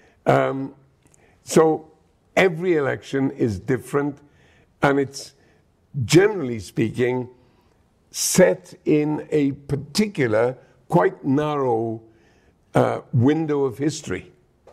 So every election is different, and it's, generally speaking, set in a particular, quite narrow window of history.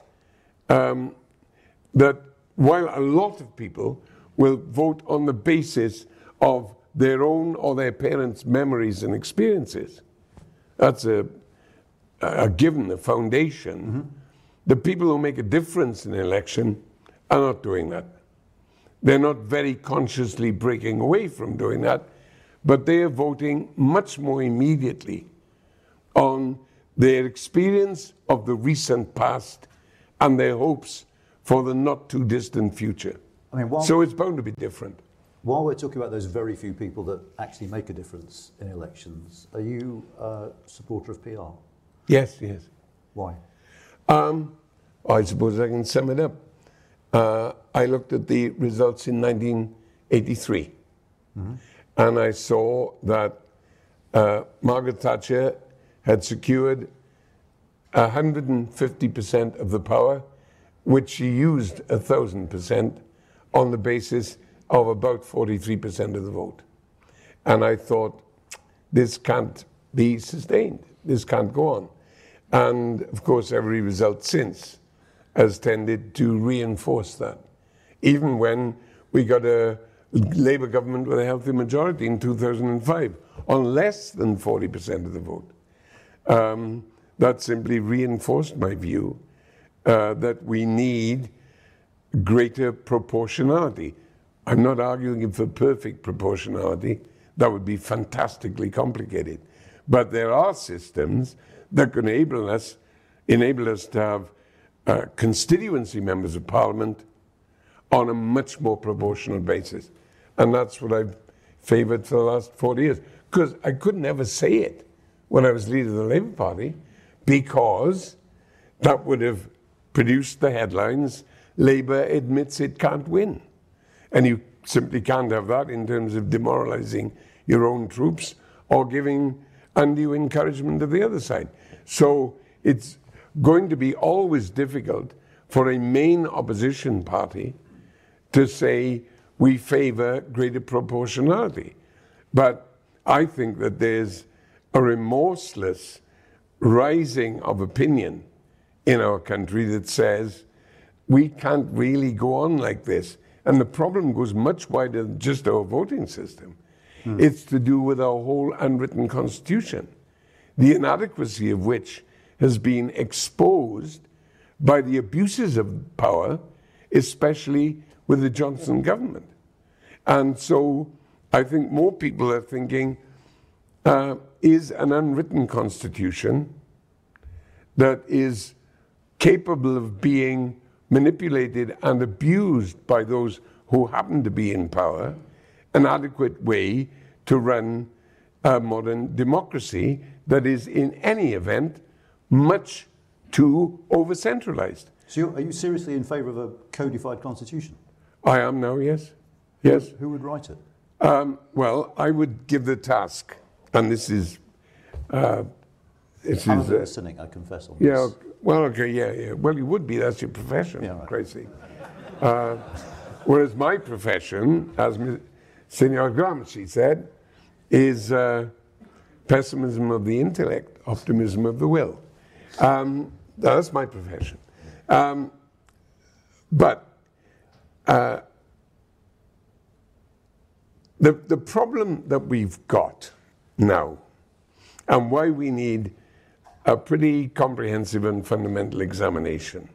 That while a lot of people will vote on the basis of their own or their parents' memories and experiences, that's a given, a foundation. Mm-hmm. The people who make a difference in an election are not doing that. They're not very consciously breaking away from doing that, but they are voting much more immediately on their experience of the recent past and their hopes for the not too distant future. So it's bound to be different. While we're talking about those very few people that actually make a difference in elections, are you a supporter of PR? Yes. Why? I suppose I can sum it up. I looked at the results in 1983, mm-hmm. and I saw that Margaret Thatcher had secured 150% of the power, which she used 1,000% on the basis of about 43% of the vote. And I thought, this can't be sustained. This can't go on. And of course, every result since has tended to reinforce that. Even when we got a Labour government with a healthy majority in 2005 on less than 40% of the vote. That simply reinforced my view that we need greater proportionality. I'm not arguing for perfect proportionality. That would be fantastically complicated. But there are systems that can enable us to have constituency members of parliament on a much more proportional basis. And that's what I've favoured for the last 40 years. Because I could never say it when I was leader of the Labour Party, because that would have produced the headlines, Labour admits it can't win. And you simply can't have that in terms of demoralising your own troops or giving undue encouragement to the other side. So it's going to be always difficult for a main opposition party to say we favour greater proportionality. But I think that there's a remorseless rising of opinion in our country that says we can't really go on like this. And the problem goes much wider than just our voting system. It's to do with our whole unwritten constitution, the inadequacy of which has been exposed by the abuses of power, especially with the Johnson government. And so I think more people are thinking, is an unwritten constitution that is capable of being manipulated and abused by those who happen to be in power an adequate way to run a modern democracy that is, in any event, much too over-centralized? So are you seriously in favour of a codified constitution? I am now, yes. Yes. Who would write it? Well, I would give the task, and this is... I'm a bit of a cynic, I confess. On this. Yeah, well, okay, yeah. Well, you would be, that's your profession, Yeah, right. crazy. Whereas my profession, as Senor Gramsci said, is pessimism of the intellect, optimism of the will. That's my profession. But the problem that we've got now, and why we need a pretty comprehensive and fundamental examination,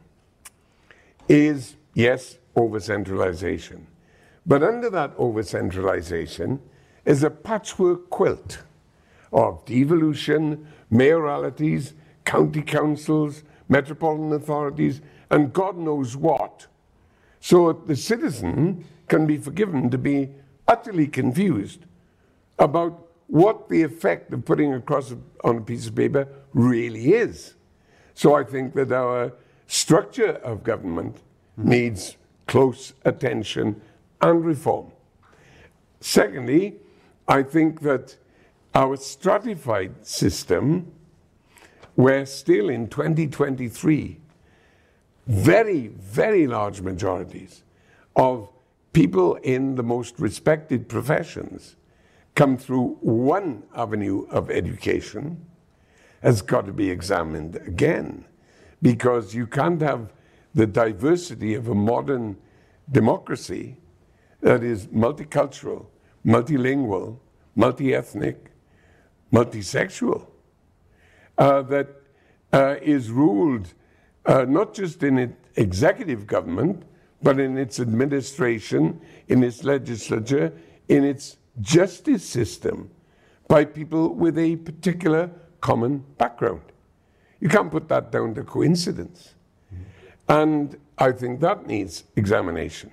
is, yes, over-centralization. But under that over-centralization is a patchwork quilt of devolution, mayoralties, county councils, metropolitan authorities, and God knows what. So the citizen can be forgiven to be utterly confused about what the effect of putting across on a piece of paper really is. So I think that our structure of government needs close attention and reform. Secondly, I think that our stratified system, where still in 2023, very, very large majorities of people in the most respected professions come through one avenue of education, has got to be examined again, because you can't have the diversity of a modern democracy that is multicultural, multilingual, multi-ethnic, multisexual, that is ruled not just in its executive government, but in its administration, in its legislature, in its justice system, by people with a particular common background. You can't put that down to coincidence. And I think that needs examination.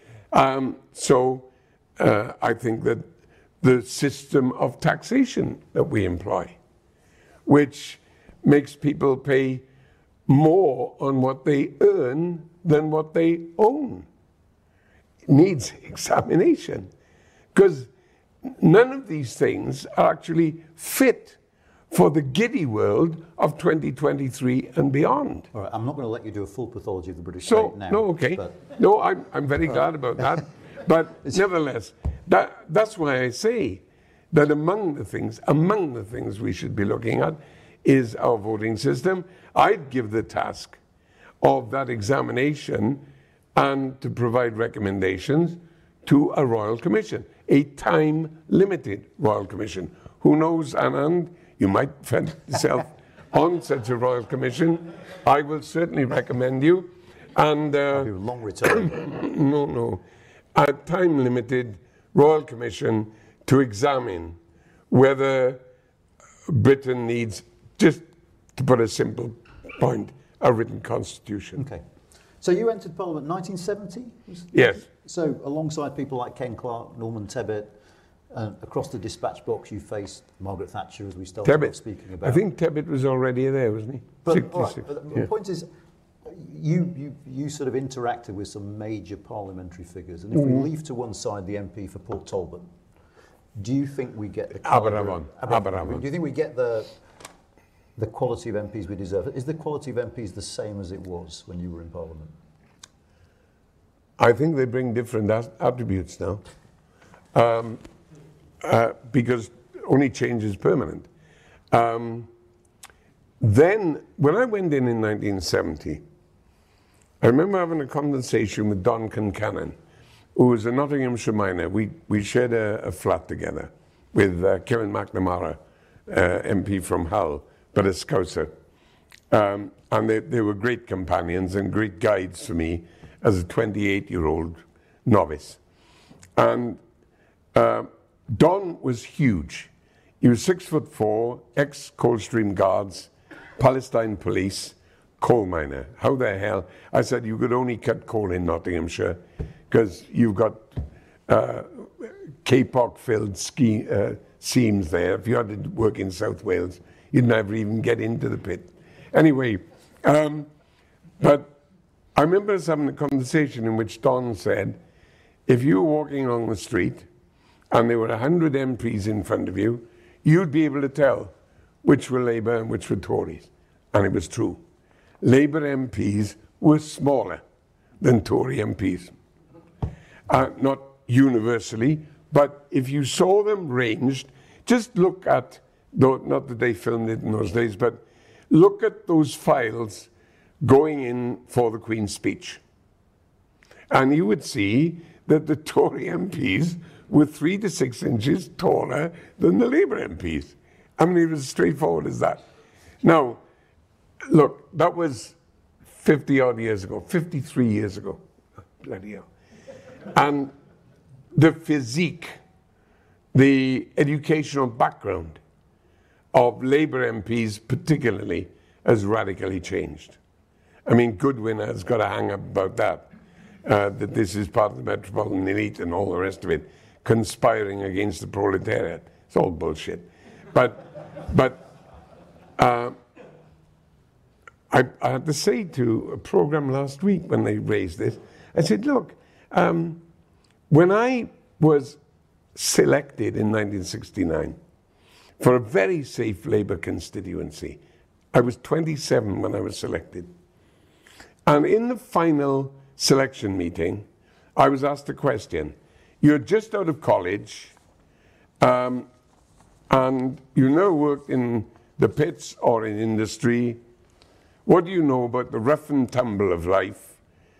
So I think that the system of taxation that we employ, which makes people pay more on what they earn than what they own, needs examination. Because none of these things are actually fit for the giddy world of 2023 and beyond. All right, I'm not going to let you do a full pathology of the British state now. No, okay. No, I'm very glad about that. But nevertheless, that's why I say that among the things we should be looking at is our voting system. I'd give the task of that examination and to provide recommendations to a Royal Commission, a time-limited Royal Commission. Who knows, Anand, you might find yourself on such a Royal Commission. I will certainly recommend you. And long return. No. A time-limited Royal Commission to examine whether Britain needs, just to put a simple point, a written constitution. Okay. So you entered Parliament in 1970? Yes. So alongside people like Ken Clarke, Norman Tebbit, across the dispatch box you faced Margaret Thatcher, as we started off speaking about. I think Tebbit was already there, wasn't he? But all right, the point is, you sort of interacted with some major parliamentary figures, and if we leave to one side the MP for Port Talbot, do you think we get the Aberavon. Do you think we get the quality of MPs we deserve? Is the quality of MPs the same as it was when you were in Parliament? I think they bring different attributes now, because only change is permanent. Then, when I went in 1970, I remember having a conversation with Don Concannon, who was a Nottinghamshire miner. We shared a flat together with Kevin McNamara, MP from Hull, but a Scouser. And they were great companions and great guides for me as a 28-year-old novice. And Don was huge. He was 6'4", ex-Coldstream Guards, Palestine Police, coal miner. How the hell? I said, you could only cut coal in Nottinghamshire because you've got K-POC-filled seams there. If you had to work in South Wales, you'd never even get into the pit. Anyway, but I remember us having a conversation in which Don said, if you were walking along the street and there were 100 MPs in front of you, you'd be able to tell which were Labour and which were Tories. And it was true. Labour MPs were smaller than Tory MPs. Not universally, but if you saw them ranged, just look at, not that they filmed it in those days, but look at those files going in for the Queen's speech. And you would see that the Tory MPs were 3 to 6 inches taller than the Labour MPs. I mean, it was as straightforward as that. Now, look, that was 50-odd years ago, 53 years ago. Bloody hell. And the physique, the educational background of Labour MPs particularly has radically changed. I mean, Goodwin has got a hang up about that, that this is part of the metropolitan elite and all the rest of it, conspiring against the proletariat. It's all bullshit. But I had to say to a program last week when they raised this, I said, look, when I was selected in 1969 for a very safe Labour constituency, I was 27 when I was selected. And in the final selection meeting, I was asked a question. You're just out of college, and you now work in the pits or in industry. What do you know about the rough and tumble of life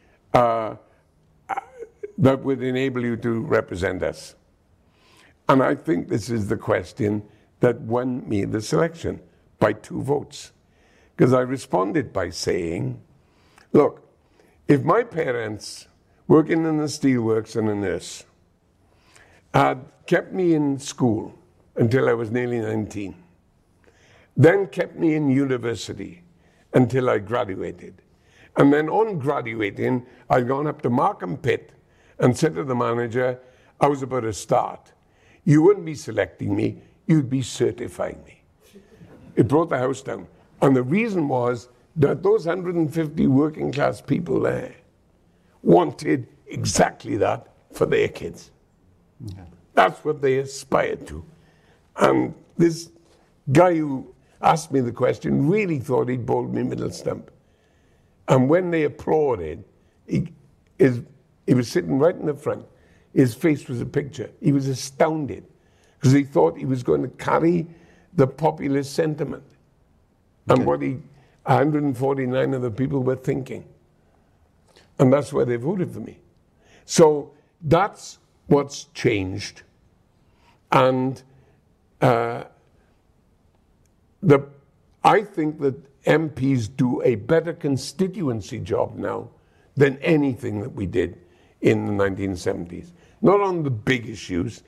that would enable you to represent us? And I think this is the question that won me the selection by 2 votes. Because I responded by saying, look, if my parents, working in the steelworks and a nurse, had kept me in school until I was nearly 19, then kept me in university until I graduated, and then on graduating, I'd gone up to Markham Pit and said to the manager, I was about to start. You wouldn't be selecting me, you'd be certifying me. It brought the house down. And the reason was that those 150 working class people there wanted exactly that for their kids. Okay. That's what they aspired to. And this guy who asked me the question really thought he'd bowled me middle stump. And when they applauded, he was sitting right in the front. His face was a picture. He was astounded because he thought he was going to carry the populist sentiment and what 149 of the people were thinking. And that's why they voted for me. So that's what's changed. And I think that MPs do a better constituency job now than anything that we did in the 1970s. Not on the big issues,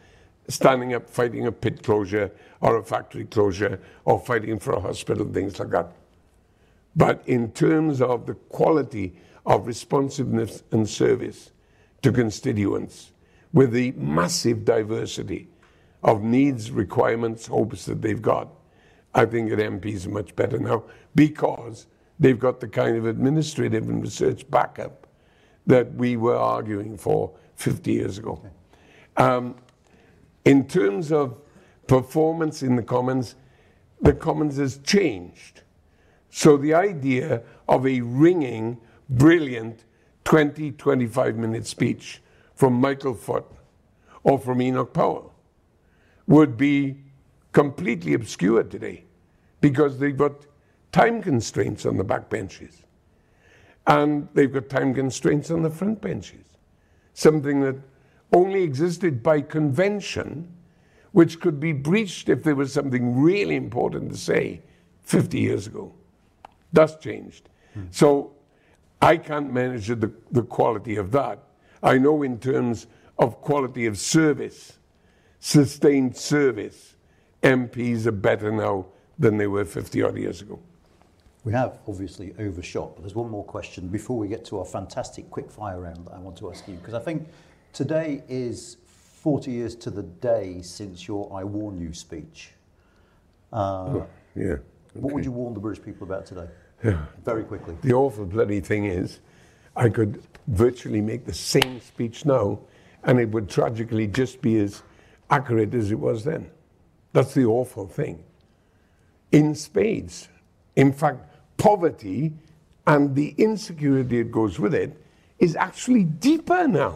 standing up fighting a pit closure or a factory closure or fighting for a hospital, things like that. But in terms of the quality of responsiveness and service to constituents, with the massive diversity of needs, requirements, hopes that they've got, I think that MPs are much better now because they've got the kind of administrative and research backup that we were arguing for 50 years ago. Okay. In terms of performance in the Commons has changed. So the idea of a ringing, brilliant 20, 25-minute speech from Michael Foot or from Enoch Powell would be completely obscure today because they've got time constraints on the back benches and they've got time constraints on the front benches, something that only existed by convention, which could be breached if there was something really important to say 50 years ago. That's changed. So I can't manage the quality of that. I know in terms of quality of service, sustained service, MPs are better now than they were 50-odd years ago. We have obviously overshot, but there's one more question before we get to our fantastic quick fire round that I want to ask you, because I think today is 40 years to the day since your I Warn You speech. Yeah. Okay. What would you warn the British people about today? Yeah. Very quickly. The awful bloody thing is, I could virtually make the same speech now, and it would tragically just be as accurate as it was then. That's the awful thing. In spades. In fact, poverty and the insecurity that goes with it is actually deeper now.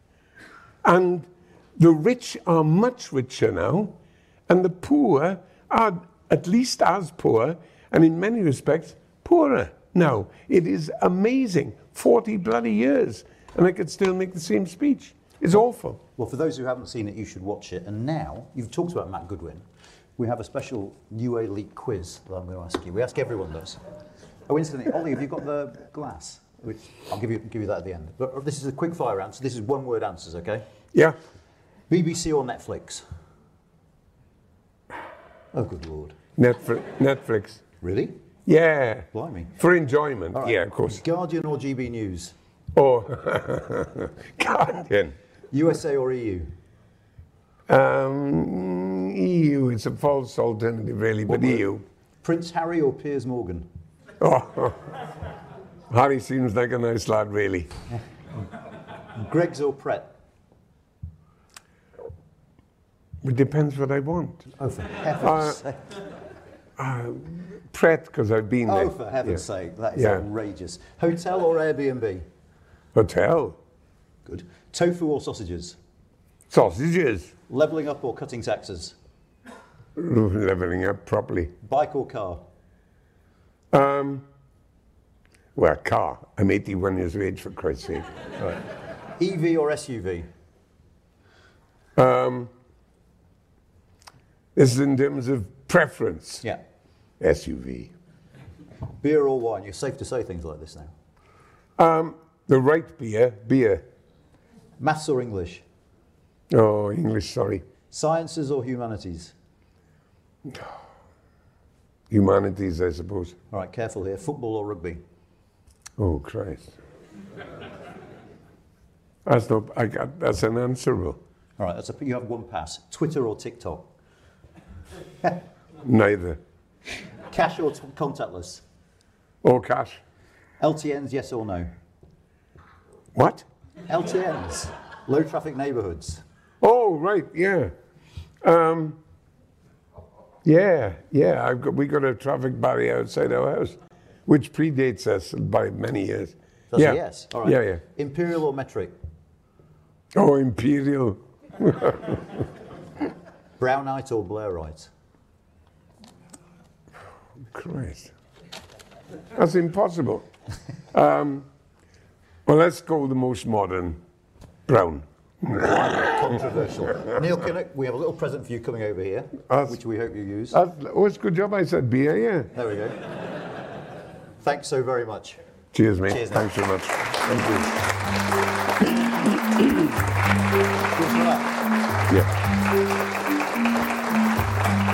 And the rich are much richer now, and the poor are at least as poor, and in many respects, poorer now. It is amazing. 40 bloody years, and I could still make the same speech. It's awful. Well, for those who haven't seen it, you should watch it. And now, you've talked about Matt Goodwin. We have a special New Elite quiz that I'm going to ask you. We ask everyone this. Oh, incidentally, Ollie, have you got the glass? Which I'll give you that at the end. But this is a quick fire round, so this is one-word answers, okay? Yeah. BBC or Netflix? Oh, good Lord. Netflix. Really? Yeah. Blimey. For enjoyment, Right. yeah, of course. Guardian or GB News? Oh, Guardian. USA or EU? EU, it's a false alternative really, but EU. Prince Harry or Piers Morgan? Oh, Harry seems like a nice lad, really. Greggs or Pret? It depends what I want. Oh, for heaven's sake. Pret, because I've been there. Oh, for heaven's sake. That is Yeah. outrageous. Hotel or Airbnb? Hotel. Good. Tofu or sausages? Sausages. Levelling up or cutting taxes? Leveling up properly. Bike or car? Well, car. I'm 81 years of age, for Christ's sake. Right. EV or SUV? This is in terms of preference. Yeah. SUV. Beer or wine? You're safe to say things like this now. The right beer. Maths or English? Oh, English, sorry. Sciences or humanities? Humanities, I suppose. All right, careful here. Football or rugby? Oh, Christ. That's unanswerable. All right, you have one pass. Twitter or TikTok? Neither. Cash or contactless? Or cash. LTNs, yes or no? What? LTNs, low traffic neighbourhoods. Oh, right, yeah. We got a traffic barrier outside our house, which predates us by many years. That's a yes. All right. Yeah. Imperial or metric? Oh, imperial. Brownite or Blairite? Christ. That's impossible. Well, let's go with the most modern, brown. Controversial. Neil Kinnock, we have a little present for you coming over here, which we hope you use. It's a good job I said beer, yeah. There we go. Thanks so very much. Cheers, mate. Cheers, Thanks so much. Thank you. Cheers for that. Yeah.